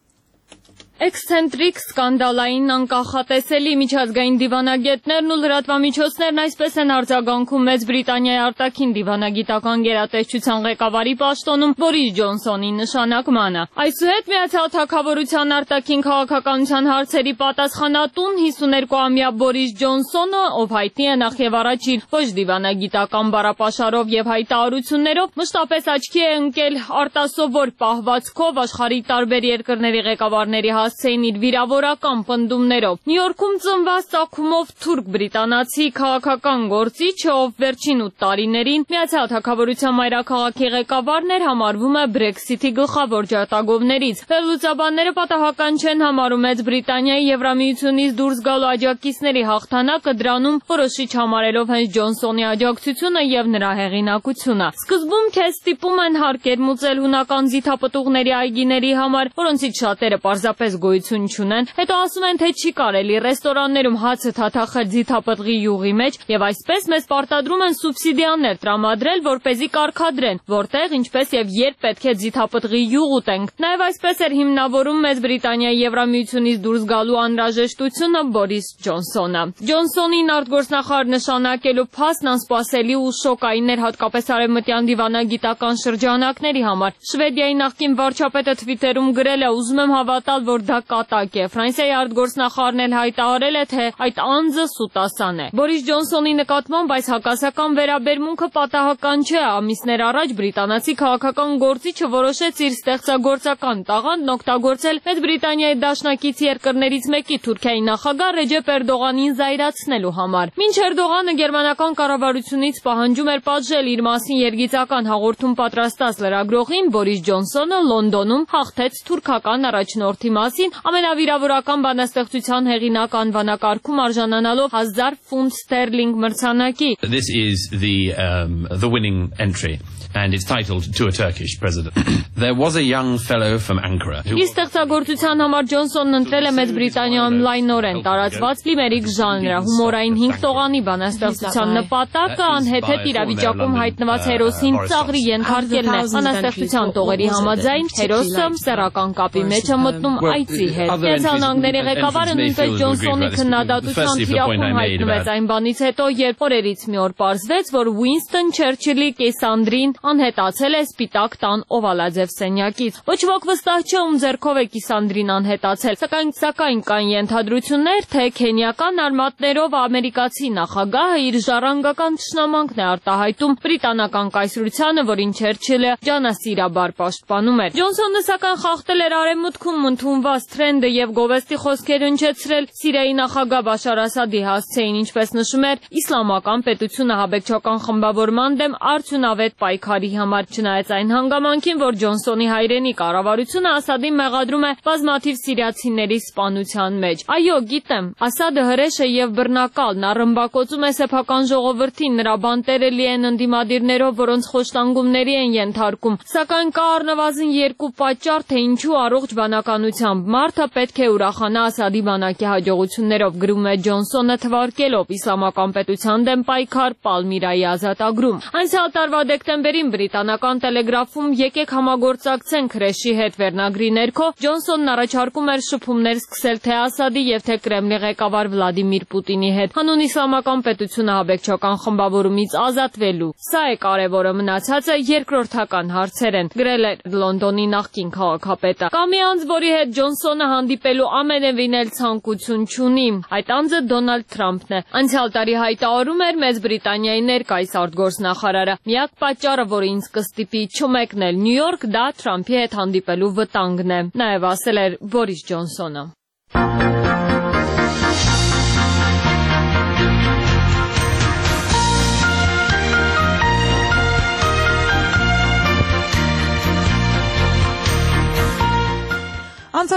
Էքսցենտրիկ, սկանդալային, անկախատեսելի միջազգային դիվանագետներն ու լրատվամիջոցներն այսպես են արձագանքում Մեծ Բրիտանիայի արտաքին դիվանագիտական գերատեսչության ղեկավարի պաշտոնում Բորիս Ջոնսոնի նշանակմանը։ Այսուհետ Միացյալ Թագավորության արտաքին քաղաքականության հարցերի պատասխանատուն հիսուներկուամյա Բորիս Ջոնսոնը, ով հայտնի է նախ եւ առաջ իր ոչ դիվանագիտական բառապաշարով եւ հայտարարություններով, մշտապես աչքի է ընկել արտասովոր պահվածքով աշխարհի տարբեր երկրների ղեկավարների հասցեին իր վիրավորական պնդումներով։ Նյու Յորքում ծնված ծագումով թուրք-բրիտանացի քաղաքական գործիչը, ով վերջին ութ տարիներին Միացյալ Թագավորության մայրաքաղաքի ղեկավարն էր, համարվում է Բրեքսիթի գլխավոր ջատագովներից։ Վերլուծաբանները պատահական չեն համարում Մեծ Բրիտանիայի Եվրամիությունից դուրս գալու աջակիցների հաղթանակը, դրանում որոշիչ համարելով հենց Ջոնսոնի աջակցությունը եւ նրա հեղինակությունը։ Սկզբում քեզ ստիպում են հարկեր մուծել հունական զիթապտուղների այգիների համար, որոնցից շատերը պարզապես գոյություն չունեն, հետո ասում են, թե չի կարելի ռեստորաններում հացը թաթախել ձիթապտղի յուղի մեջ եւ այսպես մեզ պարտադրում են սուբսիդիաներ տրամադրել, որպեսզի կարգադրեն, որտեղ, ինչպես եւ երբ պետք է ձիթապտղի յուղ ուտենք։ Նաեւ այսպես էր հիմնավորում Մեծ Բրիտանիայի Եվրամիությունից դուրս գալու անհրաժեշտությունը Բորիս Ջոնսոնը։ Ջոնսոնին արտգործնախարար նշանակելու փաստն անսպասելի ու շոկային էր հատկապես արևմտյան դիվանագիտական շրջանակների համար։ Շվեդիայի նախկին վարչապետը Twitter-ում գրել է. «Ուզում եմ հավատալ, որ դա կատակ է»։ Ֆրանսիայի արտգործնախարարն էլ հայտարարել է, թե այդ անձը սուտասան է։ Բորիս Ջոնսոնի նկատմամբ այս հակասական վերաբերմունքը պատահական չէ։ Ամիսներ առաջ բրիտանացի քաղաքական գործիչը որոշեց իր ստեղծագործական տաղանդն օգտագործել Մեծ Բրիտանիայի դաշնակից երկրներից մեկի Թուրքիայի նախագահ Ռեջեփ Էրդողանին զայրացնելու համար։ Մինչ Էրդողանը գերմանական կառավարությունից պահանջում էր պատժել իր մասին երգիծական հաղորդում պատրաստած լրագրողին, Բորիս Ջոնսոնը Լոնդոնում հաղթեց թուրքական առաջնորդի մասին ամենավիրավորական բանաստեղծության հեղինակ անվանակարգում արժանանալով հազար ֆունտ ստերլինգ մրցանակի։
This is the um, the winning entry. And it's titled To a Turkish President. There was a young fellow from Ankara.
Իր ստեղծագործության համար Ջոնսոնն ընտրել է Մեծ Բրիտանիայում լայնորեն տարածված լիմերիկ ժանրը։ Հումորային հինգ տողանի բանաստեղծության նպատակը անհեթեթ իրավիճակում հայտնված հերոսին ծաղրի ենթարկելն է։ Բանաստեղծության տողերի համաձայն հերոսը սեռական կապի մեջ է մտնում այծի հետ։ Միացյալ Նահանգների ղեկավարը նույնպես Ջոնսոնի քննադատության թիրախում հայտնվեց այն բանից հետո, երբ օրերից մի օր պարզվեց, որ Ուինստոն Չերչիլի կեսանդրին անհետացել է Սպիտակ տան օվալաձև սենյակից։ Ոչ ոք վստահ չէ, ում ձեռքով է կիսանդրին անհետացել, սակայն սակայն կան ենթադրություններ, թե քենիական արմատներով ամերիկացի նախագահը իր ժառանգական թշնամանքն է արտահայտում բրիտանական կայսրությանը, որին Չերչիլը ջանասիրաբար պաշտպանում էր։ Ջոնսոնը սակայն խախտել էր արևմուտքում ընդունված թրենդը եւ գովեստի խոսքեր հնչեցրել Սիրիայի նախագահ Բաշար Ասադի հասցեին, ինչպես նշում էր Իսլամական պետությունը ահաբեկչական խմբավորման դեմ արդյունավետ պայքարի համար, չնայած այն հանգամանքին, որ Ջոնսոնի հայրենի կառավարությունը Ասադին մեղադրում է բազմաթիվ սիրիացիների սպանության մեջ։ Այո, գիտեմ, Ասադը հրեշ է եւ բռնակալ, նա ռմբակոծում է սեփական ժողովրդին, նրա բանտերը լի են ընդդիմադիրներով, որոնց խոշտանգումների են ենթարկում։ Սակայն կա առնվազն երկու պատճառ, թե ինչու առողջ բանականությամբ մարդը պետք է ուրախանա Ասադի բանակի հաջողություններով, գրում է Ջոնսոնը, թվարկելով Իսլամական պետության դեմ պայքար Պալմիրայի ազատագրում։ Անցյալ տարվա դեկտեմբերին բրիտանական տելեգրաֆում «Եկեք համագործակցենք հրեշի հետ» վերնագրի ներքո Ջոնսոնն առաջարկում էր շփումներ սկսել թե Ասադի եւ թե Կրեմլի ղեկավար Վլադիմիր Պուտինի հետ, հանուն Իսլամական պետությունը ահաբեկչական խմբավորումից ազատվելու։ Սա է կարևորը, մնացածը երկրորդական հարցեր են, գրել է Լոնդոնի նախկին քաղաքապետը։ Կա մի անձ, որի հետ Ջոնսոնը հանդիպելու ամենևին էլ ցանկություն չունի։ Այդ անձը Դոնալդ Թրամփն է։ Անցյալ տարի հայտարարում էր Մեծ Բրիտանիայի ներկայիս արտգործնախարարը։ Միակ պատճառը, որ ինձ կստիպի չմեկնել Նյու Յորք, դա Թրամփի հետ հանդիպելու վտանգն է, նաև ասել էր Բորիս Ջոնսոնը։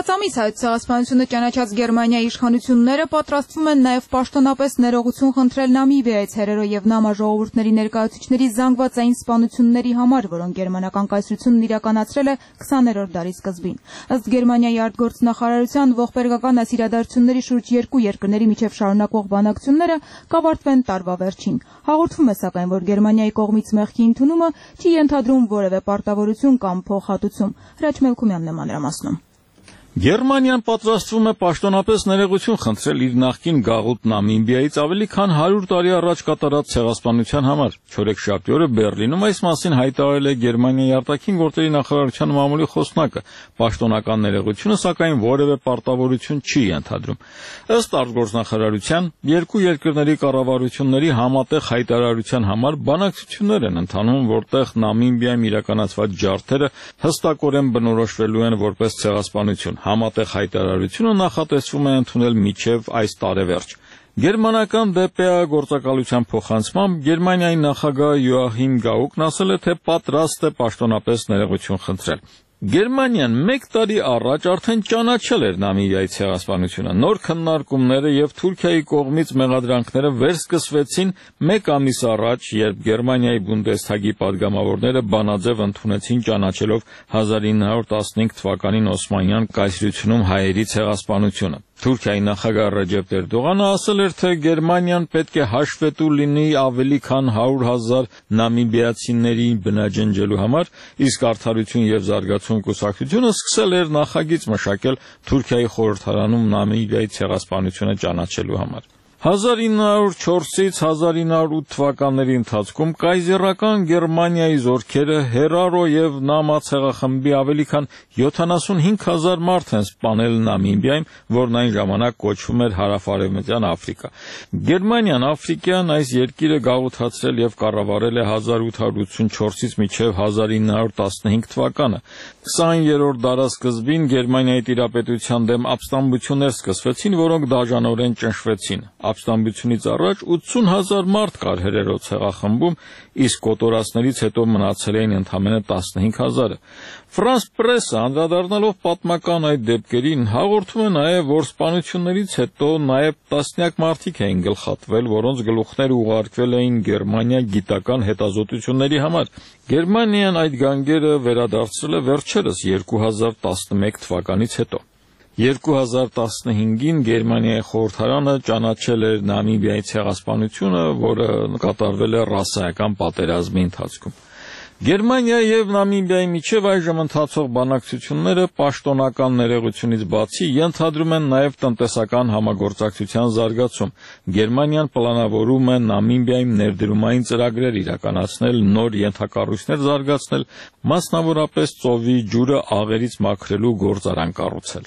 Անցած ամիս այդ ցեղասպանությունը ճանաչած Գերմանիայի իշխանությունները պատրաստվում են նաև պաշտոնապես ներողություն խնդրել Նամիբիայից հերերո եւ Նամա ժողովուրդների ներկայացուցիչների զանգվածային սպանությունների համար, որոնք գերմանական կայսրությունն իրականացրել է քսաներորդ դարի սկզբին։ Ըստ Գերմանիայի արտգործնախարարության ողբերգական այս իրադարձությունների շուրջ երկու երկրների միջև շարունակվող բանակցությունները կավարտվեն տարվա վերջին։ Հաղորդվում է սակայն, որ Գերմանիայի կողմից մեղքի ընդունումը չի ենթադրում որևէ պարտավորություն կամ փոխհատուցում։ Հրաչ Մելքումյանն է մանրամասնում։
Գերմանիան պատրաստվում է պաշտոնապես ներողություն խնդրել իր նախկին գաղութ Նամիբիայից ավելի քան հարյուր տարի առաջ կատարած ցեղասպանության համար։ Չորեքշաբթի օրը Բերլինում այս մասին հայտարարել է Գերմանիայի արտաքին գործերի նախարարության մամուլի խոսնակը։ Պաշտոնական ներողությունը սակայն որևէ պարտավորություն չի ենթադրում։ Ըստ արտգործնախարարության, երկու երկրների կառավարությունների համատեղ հայտարարության համար բանակցություններ են ընթանում, որտեղ Նամիբիայում իրականացված ջարդերը հստակորեն բնորոշվելու են որպես ցեղասպանություն։ Համատեղ հայտարարությունը նախատեսվում է ընդունել մինչև այս տարեվերջ։ Գերմանական դե պե է գործակալության փոխանցմամբ Գերմանիայի նախագահ Յոախիմ Գաուկն ասել է, թե պատրաստ է պաշտոնապես ներողություն խնդրել։ Գերմանիան մեկ տարի առաջ արդեն ճանաչել էր Նամիբիայի ցեղասպանությունը։ Նոր քննարկումները եւ Թուրքիայի կողմից մեղադրանքները վերսկսվեցին մեկ ամիս առաջ, երբ Գերմանիայի Բունդեսթագի падգամավորները բանաձև ընդունեցին ճանաչելով հազար ինը հարյուր տասնհինգ թվականին Օսմանյան կայսրությունում հայերի ցեղասպանությունը։ Թուրքիայի նախագահ Ռեջեփ Էրդողանը ասել էր, թե Գերմանիան պետք է հաշվետու լինի ավելի քան հարյուր հազար նամիբիացիների բնաջնջելու համար, իսկ Արդարություն եւ զարգացում կուսակցությունը սկսել էր նախագիծ մշակել Թուրքիայի խորհրդարանում Նամիբիայի ցեղասպանությունը ճանաչելու համար։ հազար ինը հարյուր չորսից հազար ինը հարյուր ութ թվականների ընթացքում կայզերական Գերմանիայի զորքերը Հերարո եւ Նամա ցեղախմբի ավելի քան յոթանասունհինգ հազար մարդ են սպանել Նամիբիայում, որն այն ժամանակ կոչվում էր Հարավարևմտյան Աֆրիկա։ Գերմանիան Աֆրիկյան այս երկիրը գաղութացրել եւ կառավարել է հազար ութ հարյուր ութսունչորսից մինչեւ հազար ինը հարյուր տասնհինգ թվականը։ քսաներորդ դարասկզբին Գերմանիայի տիրապետության դեմ ապստամբություններ սկսվեցին, որոնք դաժանորեն ճնշվեցին։ Ապստամբությունից առաջ ութսուն հազար մարդ կար հերերո ցեղախմբում, իսկ կոտորածներից հետո մնացել էին ընդամենը տասնհինգ հազարը։ Ֆրանս պրեսը անդրադառնալով պատմական այդ դեպքերին հաղորդում է նաև, որ սպանություններից հետո նաև տասնյակ մարդիկ էին գլխատվել, որոնց գլուխները ուղարկվել էին Գերմանիա գիտական հետազոտությունների համար։ Գերմանիան այդ գանգերը վերադարձրել է վերջերս երկու հազար տասնմեկ թվականից հետո։ երկու հազար տասնհինգին Գերմանիայի խորհրդարանը ճանաչել էր Նամիբիայի ցեղասպանությունը, որը կատարվել է ռասայական պատերազմի ընթացքում։ Գերմանիայի եւ Նամիբիայի միջև այժմ ընթացող բանակցությունները պաշտոնական ներողությունից բացի ենթադրում են նաև տնտեսական համագործակցության զարգացում։ Գերմանիան պլանավորում է Նամիբիայում ներդրումային ծրագրեր իրականացնել, նոր ենթակառույցներ զարգացնել, մասնավորապես ծովի ջուրը աղերից մաքրելու գործարան կառուցել։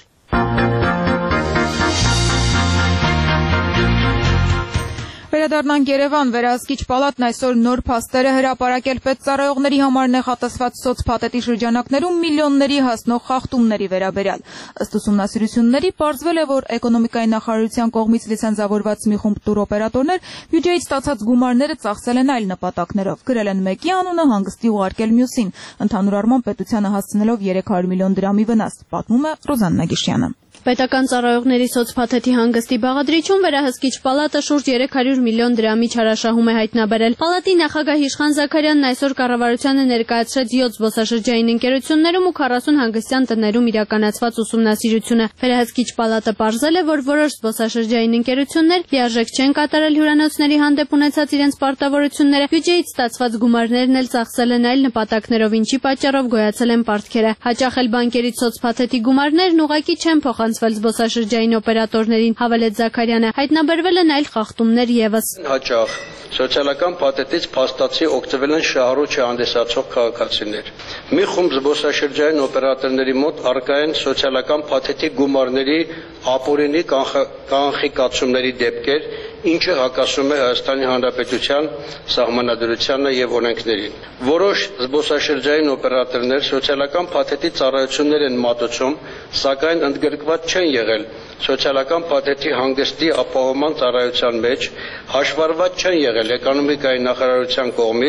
Վերադառնանք Երևան, Վերահսկիչ պալատն այսօր նոր փաստեր է հրապարակել պետծառայողների համար նախատեսված սոցփաթեթի շրջանակներում միլիոնների հասնող խախտումների վերաբերյալ։ Ըստ ուսումնասիրությունների պարզվել է, որ էկոնոմիկայի նախարարության կողմից լիցենզավորված մի խումբ տուրօպերատորներ բյուջեից ստացած գումարները ծախսել են այլ նպատակներով, գրել են մեկի անունը, հանգստի ուղարկել մյուսին, ընդհանուր առմամբ պետությանը հասցնելով երեք հարյուր միլիոն դրամի վնաս, պատմում է Ռոզաննա Գիշյանը։
Պետական ծառայողների սոցփաթեթի հանգստի բաղադրիչում Վերահսկիչ պալատը շուրջ երեք հարյուր միլիոն դրամի չարաշահում է հայտնաբերել։ Պալատի նախագահ Իշխան Զաքարյանն այսօր կառավարությանը ներկայացրեց յոթ զբոսաշրջային ընկերություններում ու քառասուն հանգստյան տներում իրականացված ուսումնասիրությունը։ Վերահսկիչ պալատը պարզել է, որ որոշ զբոսաշրջային ընկերություններ լիարժեք չեն կատարել հյուրանոցների հանդեպ ունեցած իրենց պարտավորությունները, բյուջեից ստացված գումարներն էլ ծախսել են այլ նպատակներով, ինչի պատճառով գոյացել են պարտքերը։ Հաճախ էլ բանկերից սոցփաթեթի գումարներն ուղղակի չեն փոխանցվել զբոսաշրջային օպերատորներին, հավելեց Զաքարյանը։ Հայտնաբերվել են այլ խախտումներ ևս։
Հաճախ սոցիալական փաթեթից փաստացի օգտվել են շահառու չհանդիսացող քաղաքացիներ։ Մի խումբ զբոսաշրջային օպերատորների մոտ առկա են սոցիալական փաթեթի գումարների ապօրինի կանխիկացումների դեպքեր, ինչը հակասում է Հայաստանի Հանրապետության սահմանադրությանը եւ օրենքներին։ Որոշ զբոսաշրջային օպերատորներ սոցիալական փաթեթի ծառայություններ են մատուցում, սակայն ընդգրկված չեն եղել սոցիալական փաթեթի հանգստի ապահովման ծառայության մեջ, հաշվառված չեն եղել էկոնոմիկայի նախարարության կողմից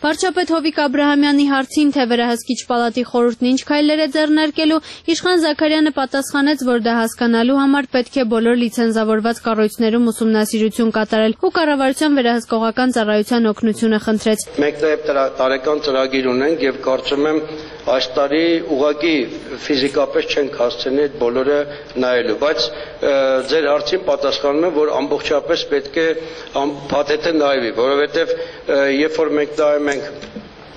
Վարչապետ Հովիկ Աբրահամյանի հարցին, թե վերահսկիչ պալատի խորհուրդն ինչ քայլեր է ձեռնարկելու, Իշխան Զաքարյանը պատասխանեց, որ դա հասկանալու համար պետք է բոլոր լիցենզավորված կառույցներում ուսումնասիրություն կատարել ու կառավարության վերահսկողական ծառայության օգնությունը խնդրեց։
Մենք նաև տարեկան ծրագիր ունենք եւ կարծում եմ այս տարի ուղղակի ֆիզիկապես չենք հասցնի այդ բոլորը նայելու, բայց ձեր հարցին պատասխանում եմ, որ ամբողջապես պետք է փաթեթը նայվի, որովհետեւ երբ որ մենք նայում ենք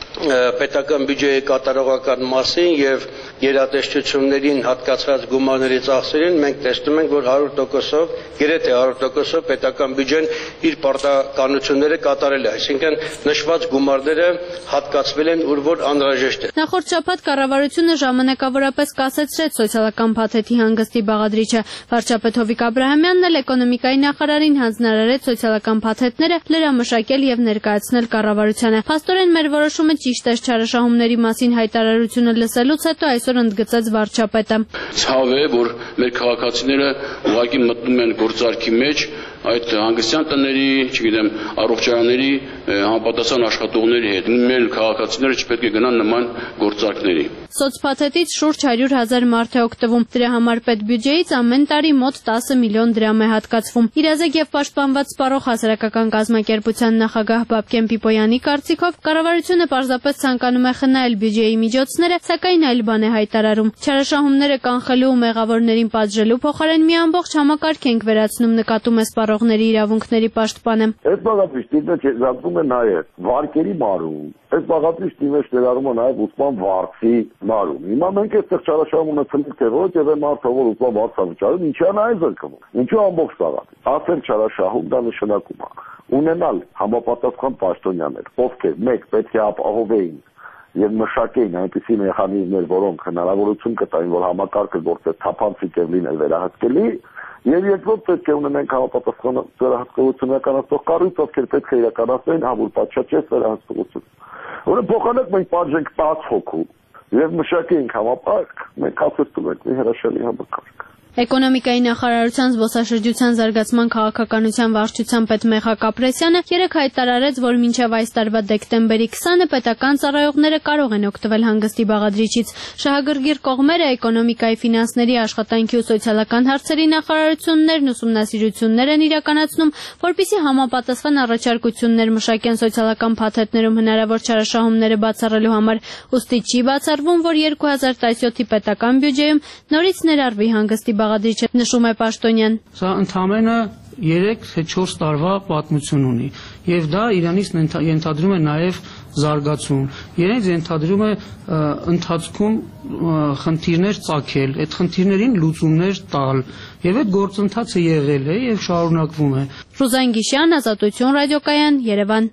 պետական բյուջեի կատարողական մասին եւ գերատեսչություններին հատկացված գումարների ծախսերին մենք տեսնում ենք, որ հարյուր տոկոսով, գրեթե հարյուր տոկոսով պետական բյուջեն իր պարտականությունները կատարել է, այսինքն նշված գումարները հատկացվել են ուր որ անհրաժեշտ է։
Նախորդ շաբաթ կառավարությունը ժամանակավորապես կասեցրեց սոցիալական փաթեթի հանգստի բաղադրիչը։ Վարչապետ Հովիկ Աբրահամյանն էլ էկոնոմիկայի նախարարին հանձնարարեց սոցիալական փաթեթները լրամշակել եւ ներկայացնել կառավարությանը։ Փաստորեն մեր որոշումը ճիշտ է, չարաշահումների մասին հայտարարությունը լսելուց հետո այսօր ընդգծեց վարչապետը։
Ցավ է, որ մեր քաղաքացիները ուղղակի մտնում են գործարքի մեջ այդ հանգստյան տների, չգիտեմ, առողջարանների համապատասխան աշխատողների հետ։ Մեր քաղաքացիները չպետք է գնան նման գործարքների։
Սոցփաթեթից շուրջ հարյուր հազար մարդ է օգտվում։ Դրա համար պետբյուջեից ամեն տարի մոտ տասը միլիոն դրամ է հատկացվում։ Իրազեկ եւ պաշտպանված սպառող հասարակական կազմակերպության նախագահ Բաբկեն Պիպոյանի կարծիքով կառավարությունը պարզապես ցանկանում է խնայել բյուջեի միջոցները, սակայն այլ բան է հայտարարում։ Չարաշահումները կանխելու ու մեղավորներին պատժելու փոխարեն մի ամբողջ համակարգ ենք վերացնում, նկատում է սպառողների իրավունքների պաշտպանը։
Այդ բաղադրիչը զանգում է նաև վարկերի մարում։ Այդ բաղադրիչի մեջ ներառում է նաև ուսման վարձի մարում։ Հիմա մենք այստեղ չարաշահում ունեցանք թե ոչ, եւ մարդը որ ուսման վարձ է վճարում, ինչի է նա զրկվում։ Ինչու ամբողջ բաղադրիչ։ Ասել չարաշահում դա նշանակում է ունենալ համապատասխան պաշտոնյաներ, ովքեր մեկ պետք է ապահովեին եւ մշակեին այնպիսի մեխանիզմներ, որոնք հնարավորություն կտային, որ համակարգը գործեր թափանցիկ եւ լինել վերահսկելի, եւ երկրորդ պետք է ունենանք համապատասխան վերահսկողություն իրականացնող կառույց, ովքեր պետք է իրականացնեն հավուր պատշաճես վերահսկողություն։ Որը փոխանակ մենք պատժենք տասը հոգու եւ մշակեինք համապարկ, մենք ասում ենք մի հրաշալի համակարգ։
Էկոնոմիկայի նախարարության զբոսաշրջության զարգացման քաղաքականության վարչության պետ Մեխակ Ապրեսյանը երեկ հայտարարեց, որ մինչև այս տարվա դեկտեմբերի քսանը պետական ծառայողները կարող են օգտվել հանգստի բաղադրիչից։ Շահագրգիռ կողմերը էկոնոմիկայի, ֆինանսների, աշխատանքի ու սոցիալական հարցերի նախարարություններն ուսումնասիրություններ են իրականացնում, որպեսզի համապատասխան առաջարկություններ մշակեն սոցիալական փաթեթներում հնարավոր չարաշահումները բացառելու համար։ Ուստի չի բացառվում, որ երկու հազար տասնյոթի պետական բյուջեում նորից ներառվի հանգստի բաղադրիչը, նշում է Պաշտոնյան։
Սա ընդամենը երեք թե չորս տարվա պատմություն ունի եւ դա Իրանից ենթադրում է նաեւ զարգացում։ Իրենց ենթադրում է ընթացքում խնդիրներ ծագել, այդ խնդիրներին լուծումներ տալ եւ այդ գործընթացը եղել է եւ շարունակվում է։
Ռուզան Գիշյան, Ազատություն ռադիոկայան, Երևան։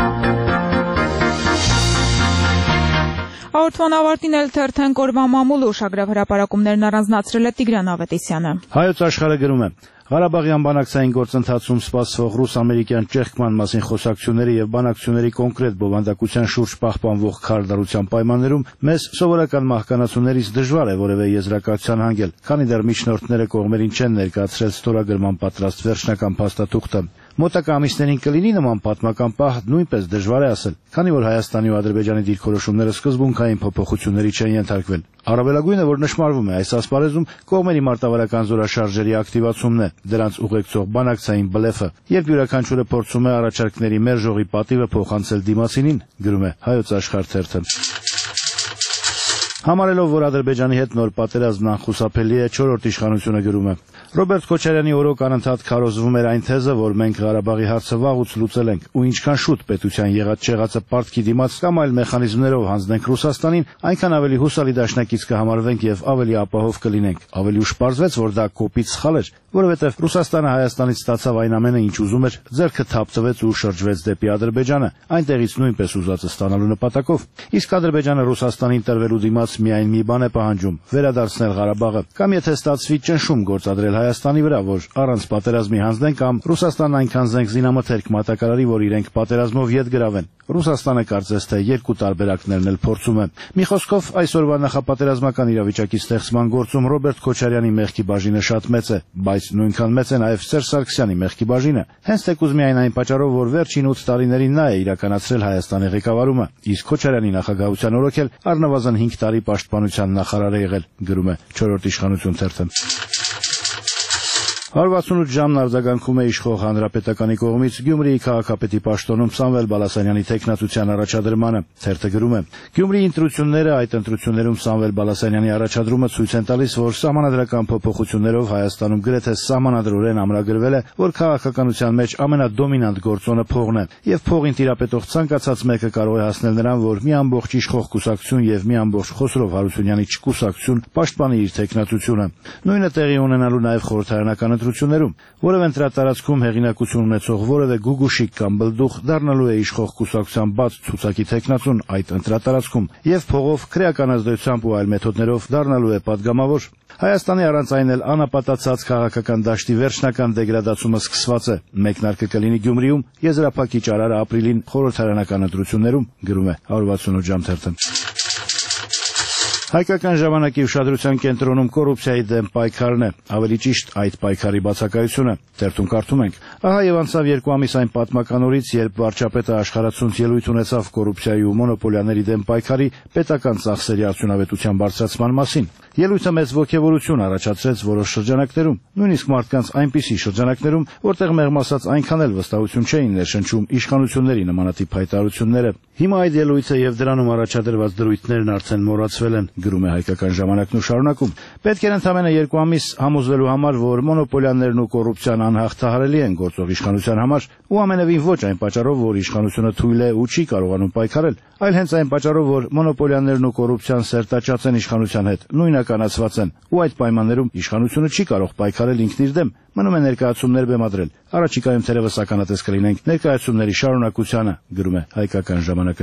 Հաղորդման ավարտին էլ թերթենք օրվա մամուլը ուշագրավ հրապարակումներն առանձնացրել է Տիգրան Ավետիսյանը։
Հայոց աշխարհը գրում է. Ղարաբաղյան բանակցային գործընթացում սպասվող ռուս-ամերիկյան ճեղքման մասին խոսակցությունների եւ բանակցությունների կոնկրետ բովանդակության շուրջ պահպանվող քարդարության պայմաններում մեզ սովորական մահկանացուներից դժվար է որևէ եզրակացության հանգել, քանի դեռ միջնորդները կողմերին չեն ներկայացրել ստորագրման պատրաստ վերջնական փաստաթուղթը։ Մոտակա ամիսներին կլինի նման պատմական պահ, նույնպես դժվար է ասել, քանի որ Հայաստանի ու Ադրբեջանի դիրքորոշումները սկզբունքային փոփոխությունների չեն ենթարկվել։ Առավելագույնը, որ նշмарվում է այս ասպարեզում, կողմերի մարտավարական զորաշարժերի ակտիվացումն է, դրանց ուղեկցող բանակցային բլեֆը, երբ յուրաքանչյուրը փորձում է առաջարկների մերժողի պատիվը փոխանցել դիմացինին, գրում է Հայոց աշխարհ թերթը։ Համարելով, որ Ադրբեջանի հետ նոր պատերազմն անխուսափելի է, չորրորդ իշխանությունը գրում է. Ռոբերտ Քոչարյանի օրոք անընդհատ քարոզվում էր այն թեզը, որ մենք Ղարաբաղի հարցը վաղուց լուծել ենք, ու ինչքան շուտ պետության եղած-չեղածը պարտքի դիմաց կամ այլ մեխանիզմներով հանձնենք Ռուսաստանին, այնքան ավելի հուսալի դաշնակից կհամարվենք եւ ավելի ապահով կլինենք։ Ավելի ուշ պարզվեց, որ դա կոպիտ սխալ էր, որովհետեւ Ռուսաստանը Հայաստանից ստացավ այն ամենը, ինչ ուզում էր, ձեռքը թափծվեց ու շրջվեց դեպի Ադրբեջանը, այնտեղից նույնպես ուզածը ստանալու նպատակով։ Իսկ Ադրբեջանը Ռուսաստանին տրվելու դիմաց կողմից միայն մի բան է պահանջում՝ վերադարձնել Ղարաբաղը, կամ եթե ստացվի ճնշում գործադրել Հայաստանի վրա, որ առանց պատերազմի հանձնեն, կամ Ռուսաստանն այնքան զենք զինամթերք մատակարարի, որ իրենք պատերազմով ետ գրավեն։ Ռուսաստանը կարծես թե երկու տարբերակներն էլ փորձում է։ Մի խոսքով, այսօրվա նախապատերազմական իրավիճակի ստեղծման գործում Ռոբերտ Քոչարյանի մեղքի բաժինը շատ մեծ է, բայց նույնքան մեծ է նաև Սերժ Սարգսյանի մեղքի բաժինը։ Հենց թեկուզ միայն այն պատճառով, որ վերջին ութ տարիներին նա է իրականացրել Հայաստանի ղեկավարումը, իսկ Քոչարյանի նախագահության օրոք էլ առնվազն հինգ տարի պաշտպանության նախարար է եղել, գրում է չորրորդ իշխանություն թերթը։ հարյուր վաթսունութ ժամն արձագանքում է իշխող հանրապետականի կողմից Գյումրիի քաղաքապետի պաշտոնում Սամվել Բալասանյանի թեկնածության առաջադրմանը։ Թերթը գրում է. Գյումրիի ընտրությունները, այդ ընտրություններում Սամվել Բալասանյանի առաջադրումը ցույց են տալիս, որ սահմանադրական փոփոխություններով Հայաստանում գրեթե սահմանադրորեն ամրագրվել է, որ քաղաքականության մեջ ամենադոմինանտ գործոնը փողն է, եւ փողին տիրապետող ցանկացած մեկը կարող է հասնել նրան, որ մի ամբողջ իշխող կուսակցություն եւ մի ամբողջ Խոսրով Հարությունյանի չկուսակցություն պաշտպանի իր թեկնածությունը։ Նույնը տեղի ունենալու նաեւ խորհրդարանական ընտրություններում, որևէ ընտրատարածքում հեղինակություն ունեցող որևէ գուգուշիկ կամ բլդուխ դառնալու է իշխող կուսակցության բաց ցուցակի թեկնածուն այդ ընտրատարածքում եւ փողով քրեական ազդեցությամբ ու այլ մեթոդներով դառնալու է падգամավոր։ Հայաստանի առանց այն էլ անապատացած քաղաքական դաշտի վերջնական դեգրադացումը սկսված է։ Մեկնարկը կլինի Գյումրիում եզրափակիչ արարը ապրիլին խորհրդարանական ընտրություններում, գրում է հարյուր վաթսունութ ժամ թերթը։ Հայկական ժամանակի ուշադրության կենտրոնում կոռուպցիայի դեմ պայքարն է, ավելի ճիշտ այդ պայքարի բացակայությունը։ Թերթում կարդում ենք. ահա եւ անցավ երկու ամիս այն պատմական օրից, երբ վարչապետը աշխարհացունց ելույթ ունեցավ կոռուպցիայի ու մոնոպոլիաների դեմ պայքարի պետական ծախսերի արդյունավետության բարձրացման մասին։ Ելույթը մեծ ոգևորություն առաջացրեց որոշ շրջանակներում, նույնիսկ մարդկանց այնպիսի շրջանակներում, որտեղ մեղմ ասած այնքան էլ վստահություն չէին ներշնչում իշխանությունների նմանատիպ հայտարարությունները։ Հիմա այդ ելույթը եւ դրանում առաջադրված դրույթներն արդեն մոռացվել են, գրում է Հայկական ժամանակն ու շարունակում. պետք է ընդամենը երկու ամիս համոզվելու համար, որ մոնոպոլիաներն ու կոռուպցիան անհաղթահարելի են գործող իշխանության համար, ու ամենևին ոչ այն պատճառով, որ իշխանությունը թույլ է ու չի կարողանում պայքարել, այլ հենց այն պատճառով, որ մոնոպոլիաներն ու կոռուպցիան սերտաճած են իշխանության հետ, նույնականացված են, ու այդ պայմաններում իշխանությունը չի կարող պայքարել ինքն իր դեմ, մնում է ներկայացումներ բեմադրել։ Առաջիկայում թերևս ականատես կլինենք ներկայացումների շարունակությանը, գրում է Հայկական ժամանակը։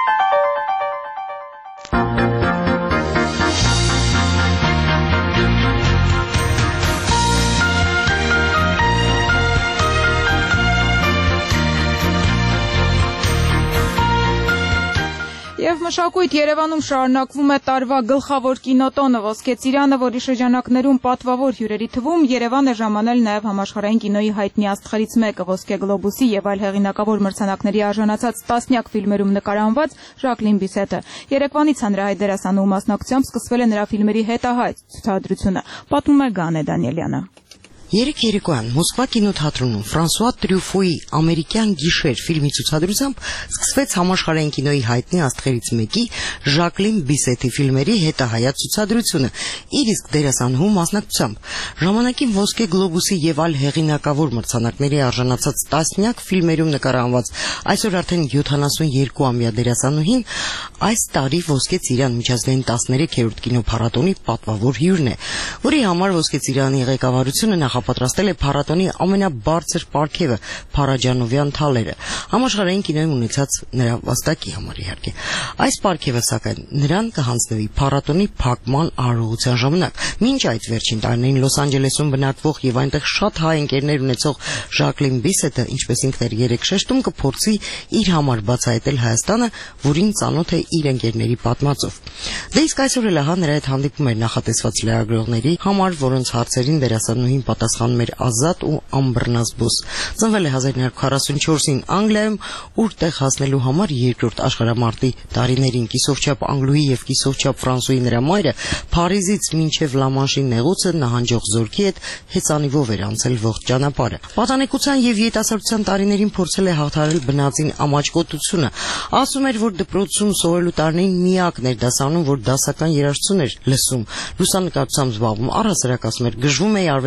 Եվ մշակույթ Երևանում շարունակվում է տարվա գլխավոր կինոտոնը Ոսկե ծիրանը, որի շրջանակներում պատվավոր հյուրերի թվում Երևան է ժամանել նաև համաշխարհային կինոյի հայտնի աստղերից մեկը Ոսկե գլոբուսի եւ այլ հեղինակավոր մրցանակների արժանացած տասնյակ ֆիլմերում նկարանված Ժակլին Բիսետը։ Երեկվանից հանրահայտ դերասանուհու մասնակցությամբ սկսվել է նրա ֆիլմերի հետահայտ ցուցադրությունը, պատմում է Գանե Դանիելյանը։
Երեք երեկոյան Մոսկվա կինոթատրոնում Ֆրանսուଆ Տրյուֆոյի «Ամերիկյան գիշեր» ֆիլմի ցուցադրությամբ սկսվեց համաշխարհային կինոյի հայտնի աստղերից մեկի Ժակլին Բիսետի ֆիլմերի հետահայաց ցուցադրությունը իր իսկ դերասանուհու մասնակցությամբ։ Ժամանակին Ոսկե գլոբուսի եւ այլ հեղինակավոր մրցանակների արժանացած տասնյակ ֆիլմերում նկարանված այսօր արդեն յոթանասունյոթամյա դերասանուհին այս տարի Ոսկե ծիրան միջազգային տասներեքերորդ կինոփառատոնի պատվավոր հյուրն է, որի համար Ոսկե ծիրանի ղեկավարությունը նախապատրաստել է փառատոնի ամենաբարձր պարգևը Փարաջանովյան թալերը, համաշխարհային կինոյում ունեցած նրա վաստակի համար իհարկե։ Այս պարգևը սակայն նրան կհանձնվի փառատոնի փակման արարողության ժամանակ։ Մինչ այդ վերջին տարիներին Լոս Անջելեսում բնակվող եւ այնտեղ շատ հայ ընկերներ ունեցող Ժակլին Բիսետը, ինչպես ինքն էր երեք շեշտում, կփորձի իր համար բացահայտել Հայաստանը, որին ծանոթ է իր ընկերների պատմածով։ Դե իսկ այսօր էլ ահա նրա հետ հանդիպում էր նախատեսված լրագրողների համար, որոնց հարցերին դերասանուհին պատասխանում էր ազատ ու անբռնազբոս։ Ծնվել է հազար նույնսուն քառասունչորսին Անգլիայում, ուր տեղ հասնելու համար երկրորդ աշխարհամարտի տարիներին կիսովչափ անգլուհի եւ կիսովչափ ֆրանսուհի նրա մայրը Փարիզից մինչեւ Լամանշի նեղուցը նահանջող զորքի հետ հեծանիվով էր անցել ողջ ճանապարհը։ Պատանեկության եւ երիտասարդության տարիներին փորձել է հաղթահարել բնածին ամաչկոտությունը։ Ասում էր, որ դպրոցում սովորելու տարիներին միակն էր դասանում, որ դասական երաժշտություն էր լսում, լուսանկարչությամբ զբաղվում, առհասարակ ասում էր, գժվում է արվեստների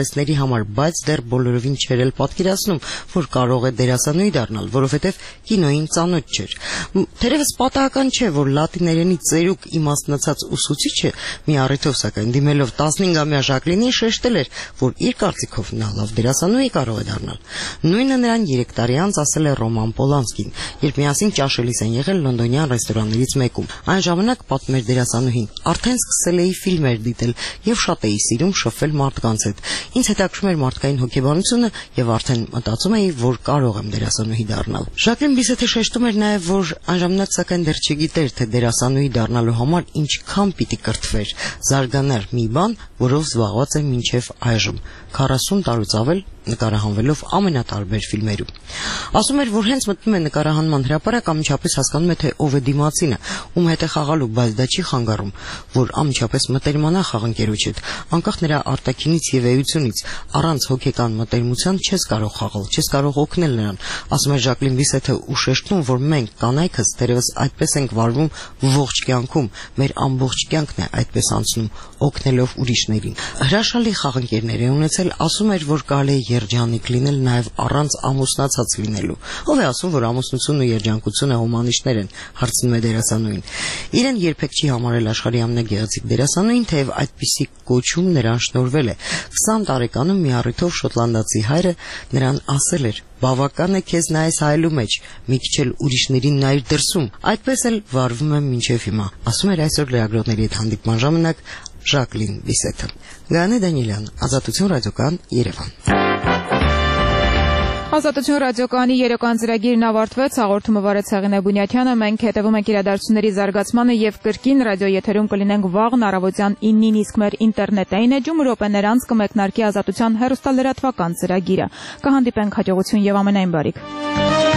համար, բայց դեռ բոլորովին չէր էլ պատկերացնում, որ կարող է դերասանուհի դառնալ, որովհետև կինոյին ծանոթ չէր։ Թերևս պատահական չէ, որ լատիներենի ծերուկ իմաստնացած ուսուցիչը մի առիթով սակայն դիմելով տասնհինգամյա Ժակլինին շեշտել էր, որ իր կարծիքով նա լավ դերասանուհի կարող է դառնալ։ Նույնը նրան երեք տարի անց ասել է Ռոման Պոլանսկին, երբ միասին ճաշելիս են եղել լոնդոնյան ռեստորաններից մեկում։ Այն ժամանակ, պատմեր դերասանուհին, արդեն սկսել էի ֆիլմեր դիտել եւ շատ էի սիրում շփվել մարդկանց հետ։ Ինձ հետաքրքրում էր մարդկային հոգեբանությունը եւ արդեն մտածում էի, որ կարող եմ դերասանուհի դառնալ։ Ժակլին Բիսեթը շեշտում էր նաեւ, որ այն ժամանակ սակայն դեռ չգիտեր, թե դերասանուհի դառնալու համար ինչքան պիտի կրթվեր, զարգանար մի բան, որով զբաղված է մինչև այժմ, քառասուն տարուց ավել նկարահանվելով ամենատարբեր ֆիլմերում։ Ասում էր, որ հենց մտնում է նկարահանման հրապարակ, ամիջապես հասկանում է, թե ով է դիմացինը, ում հետ է խաղալու, բայց դա չի խանգարում, որ ամիջապես մտերմանա խաղընկերոջ հետ, անկախ նրա արտաքինից եւ էությունից, առանց հոգեկան մտերմության չես կարող խաղալ, չես կարող օգնել նրան։ Ասում էր Ժակլին Բիսեթը ու շեշտում, որ մենք կանայքս թերևս այդպես ենք վարվում ողջ կյանքում, մեր ամբողջ կյանքն է այդպես անցնում, օգնելով ուրիշներին։ Հրաշալի խաղընկերներ է ունեցել, ասում էր, որ կարելի է երջանիկ լինել նաև առանց ամուսնացած լինելու։ Ով է ասում, որ ամուսնությունն ու երջանկությունը հոմանիշներ են, հարցնում է դերասանուհին։ Իրեն երբեք չի համարել աշխարհի ամենագեղեցիկ դերասանուհին, թեև այդպիսի կոչում նրան շնորհվել է։ քսան տարեկանում մի առիթով շոտլանդացի հայրը նրան ասել էր. «Բավական է քեզ նայես հայելու մեջ, մի քիչ էլ ուրիշներին նայիր դրսում»։ Այդպես էլ վարվում եմ մինչև հիմա, ասում էր այսօր լրագրողների հետ հանդիպման ժամանակ Ժակլին Բիսեթը։ Գայանե Դանիելյան, Ազատություն ռադիոկայան, Երևան։
Ազատություն ռադիոկայանի երեկոյան ծրագիրն ավարտվեց, հաղորդումը վարեց Հեղինե Բունյաթյանը, մենք հետևում ենք իրադարձությունների զարգացմանը եւ կրկին ռադիոեթերում կլինենք վաղն առավոտյան իննին, իսկ մեր ինտերնետային էջում րոպեներ անց կմեկնարկի Ազատության հեռուստալրատվական ծրագիրը։ Կհանդիպենք, հաջողություն եւ ամենայն բարիք։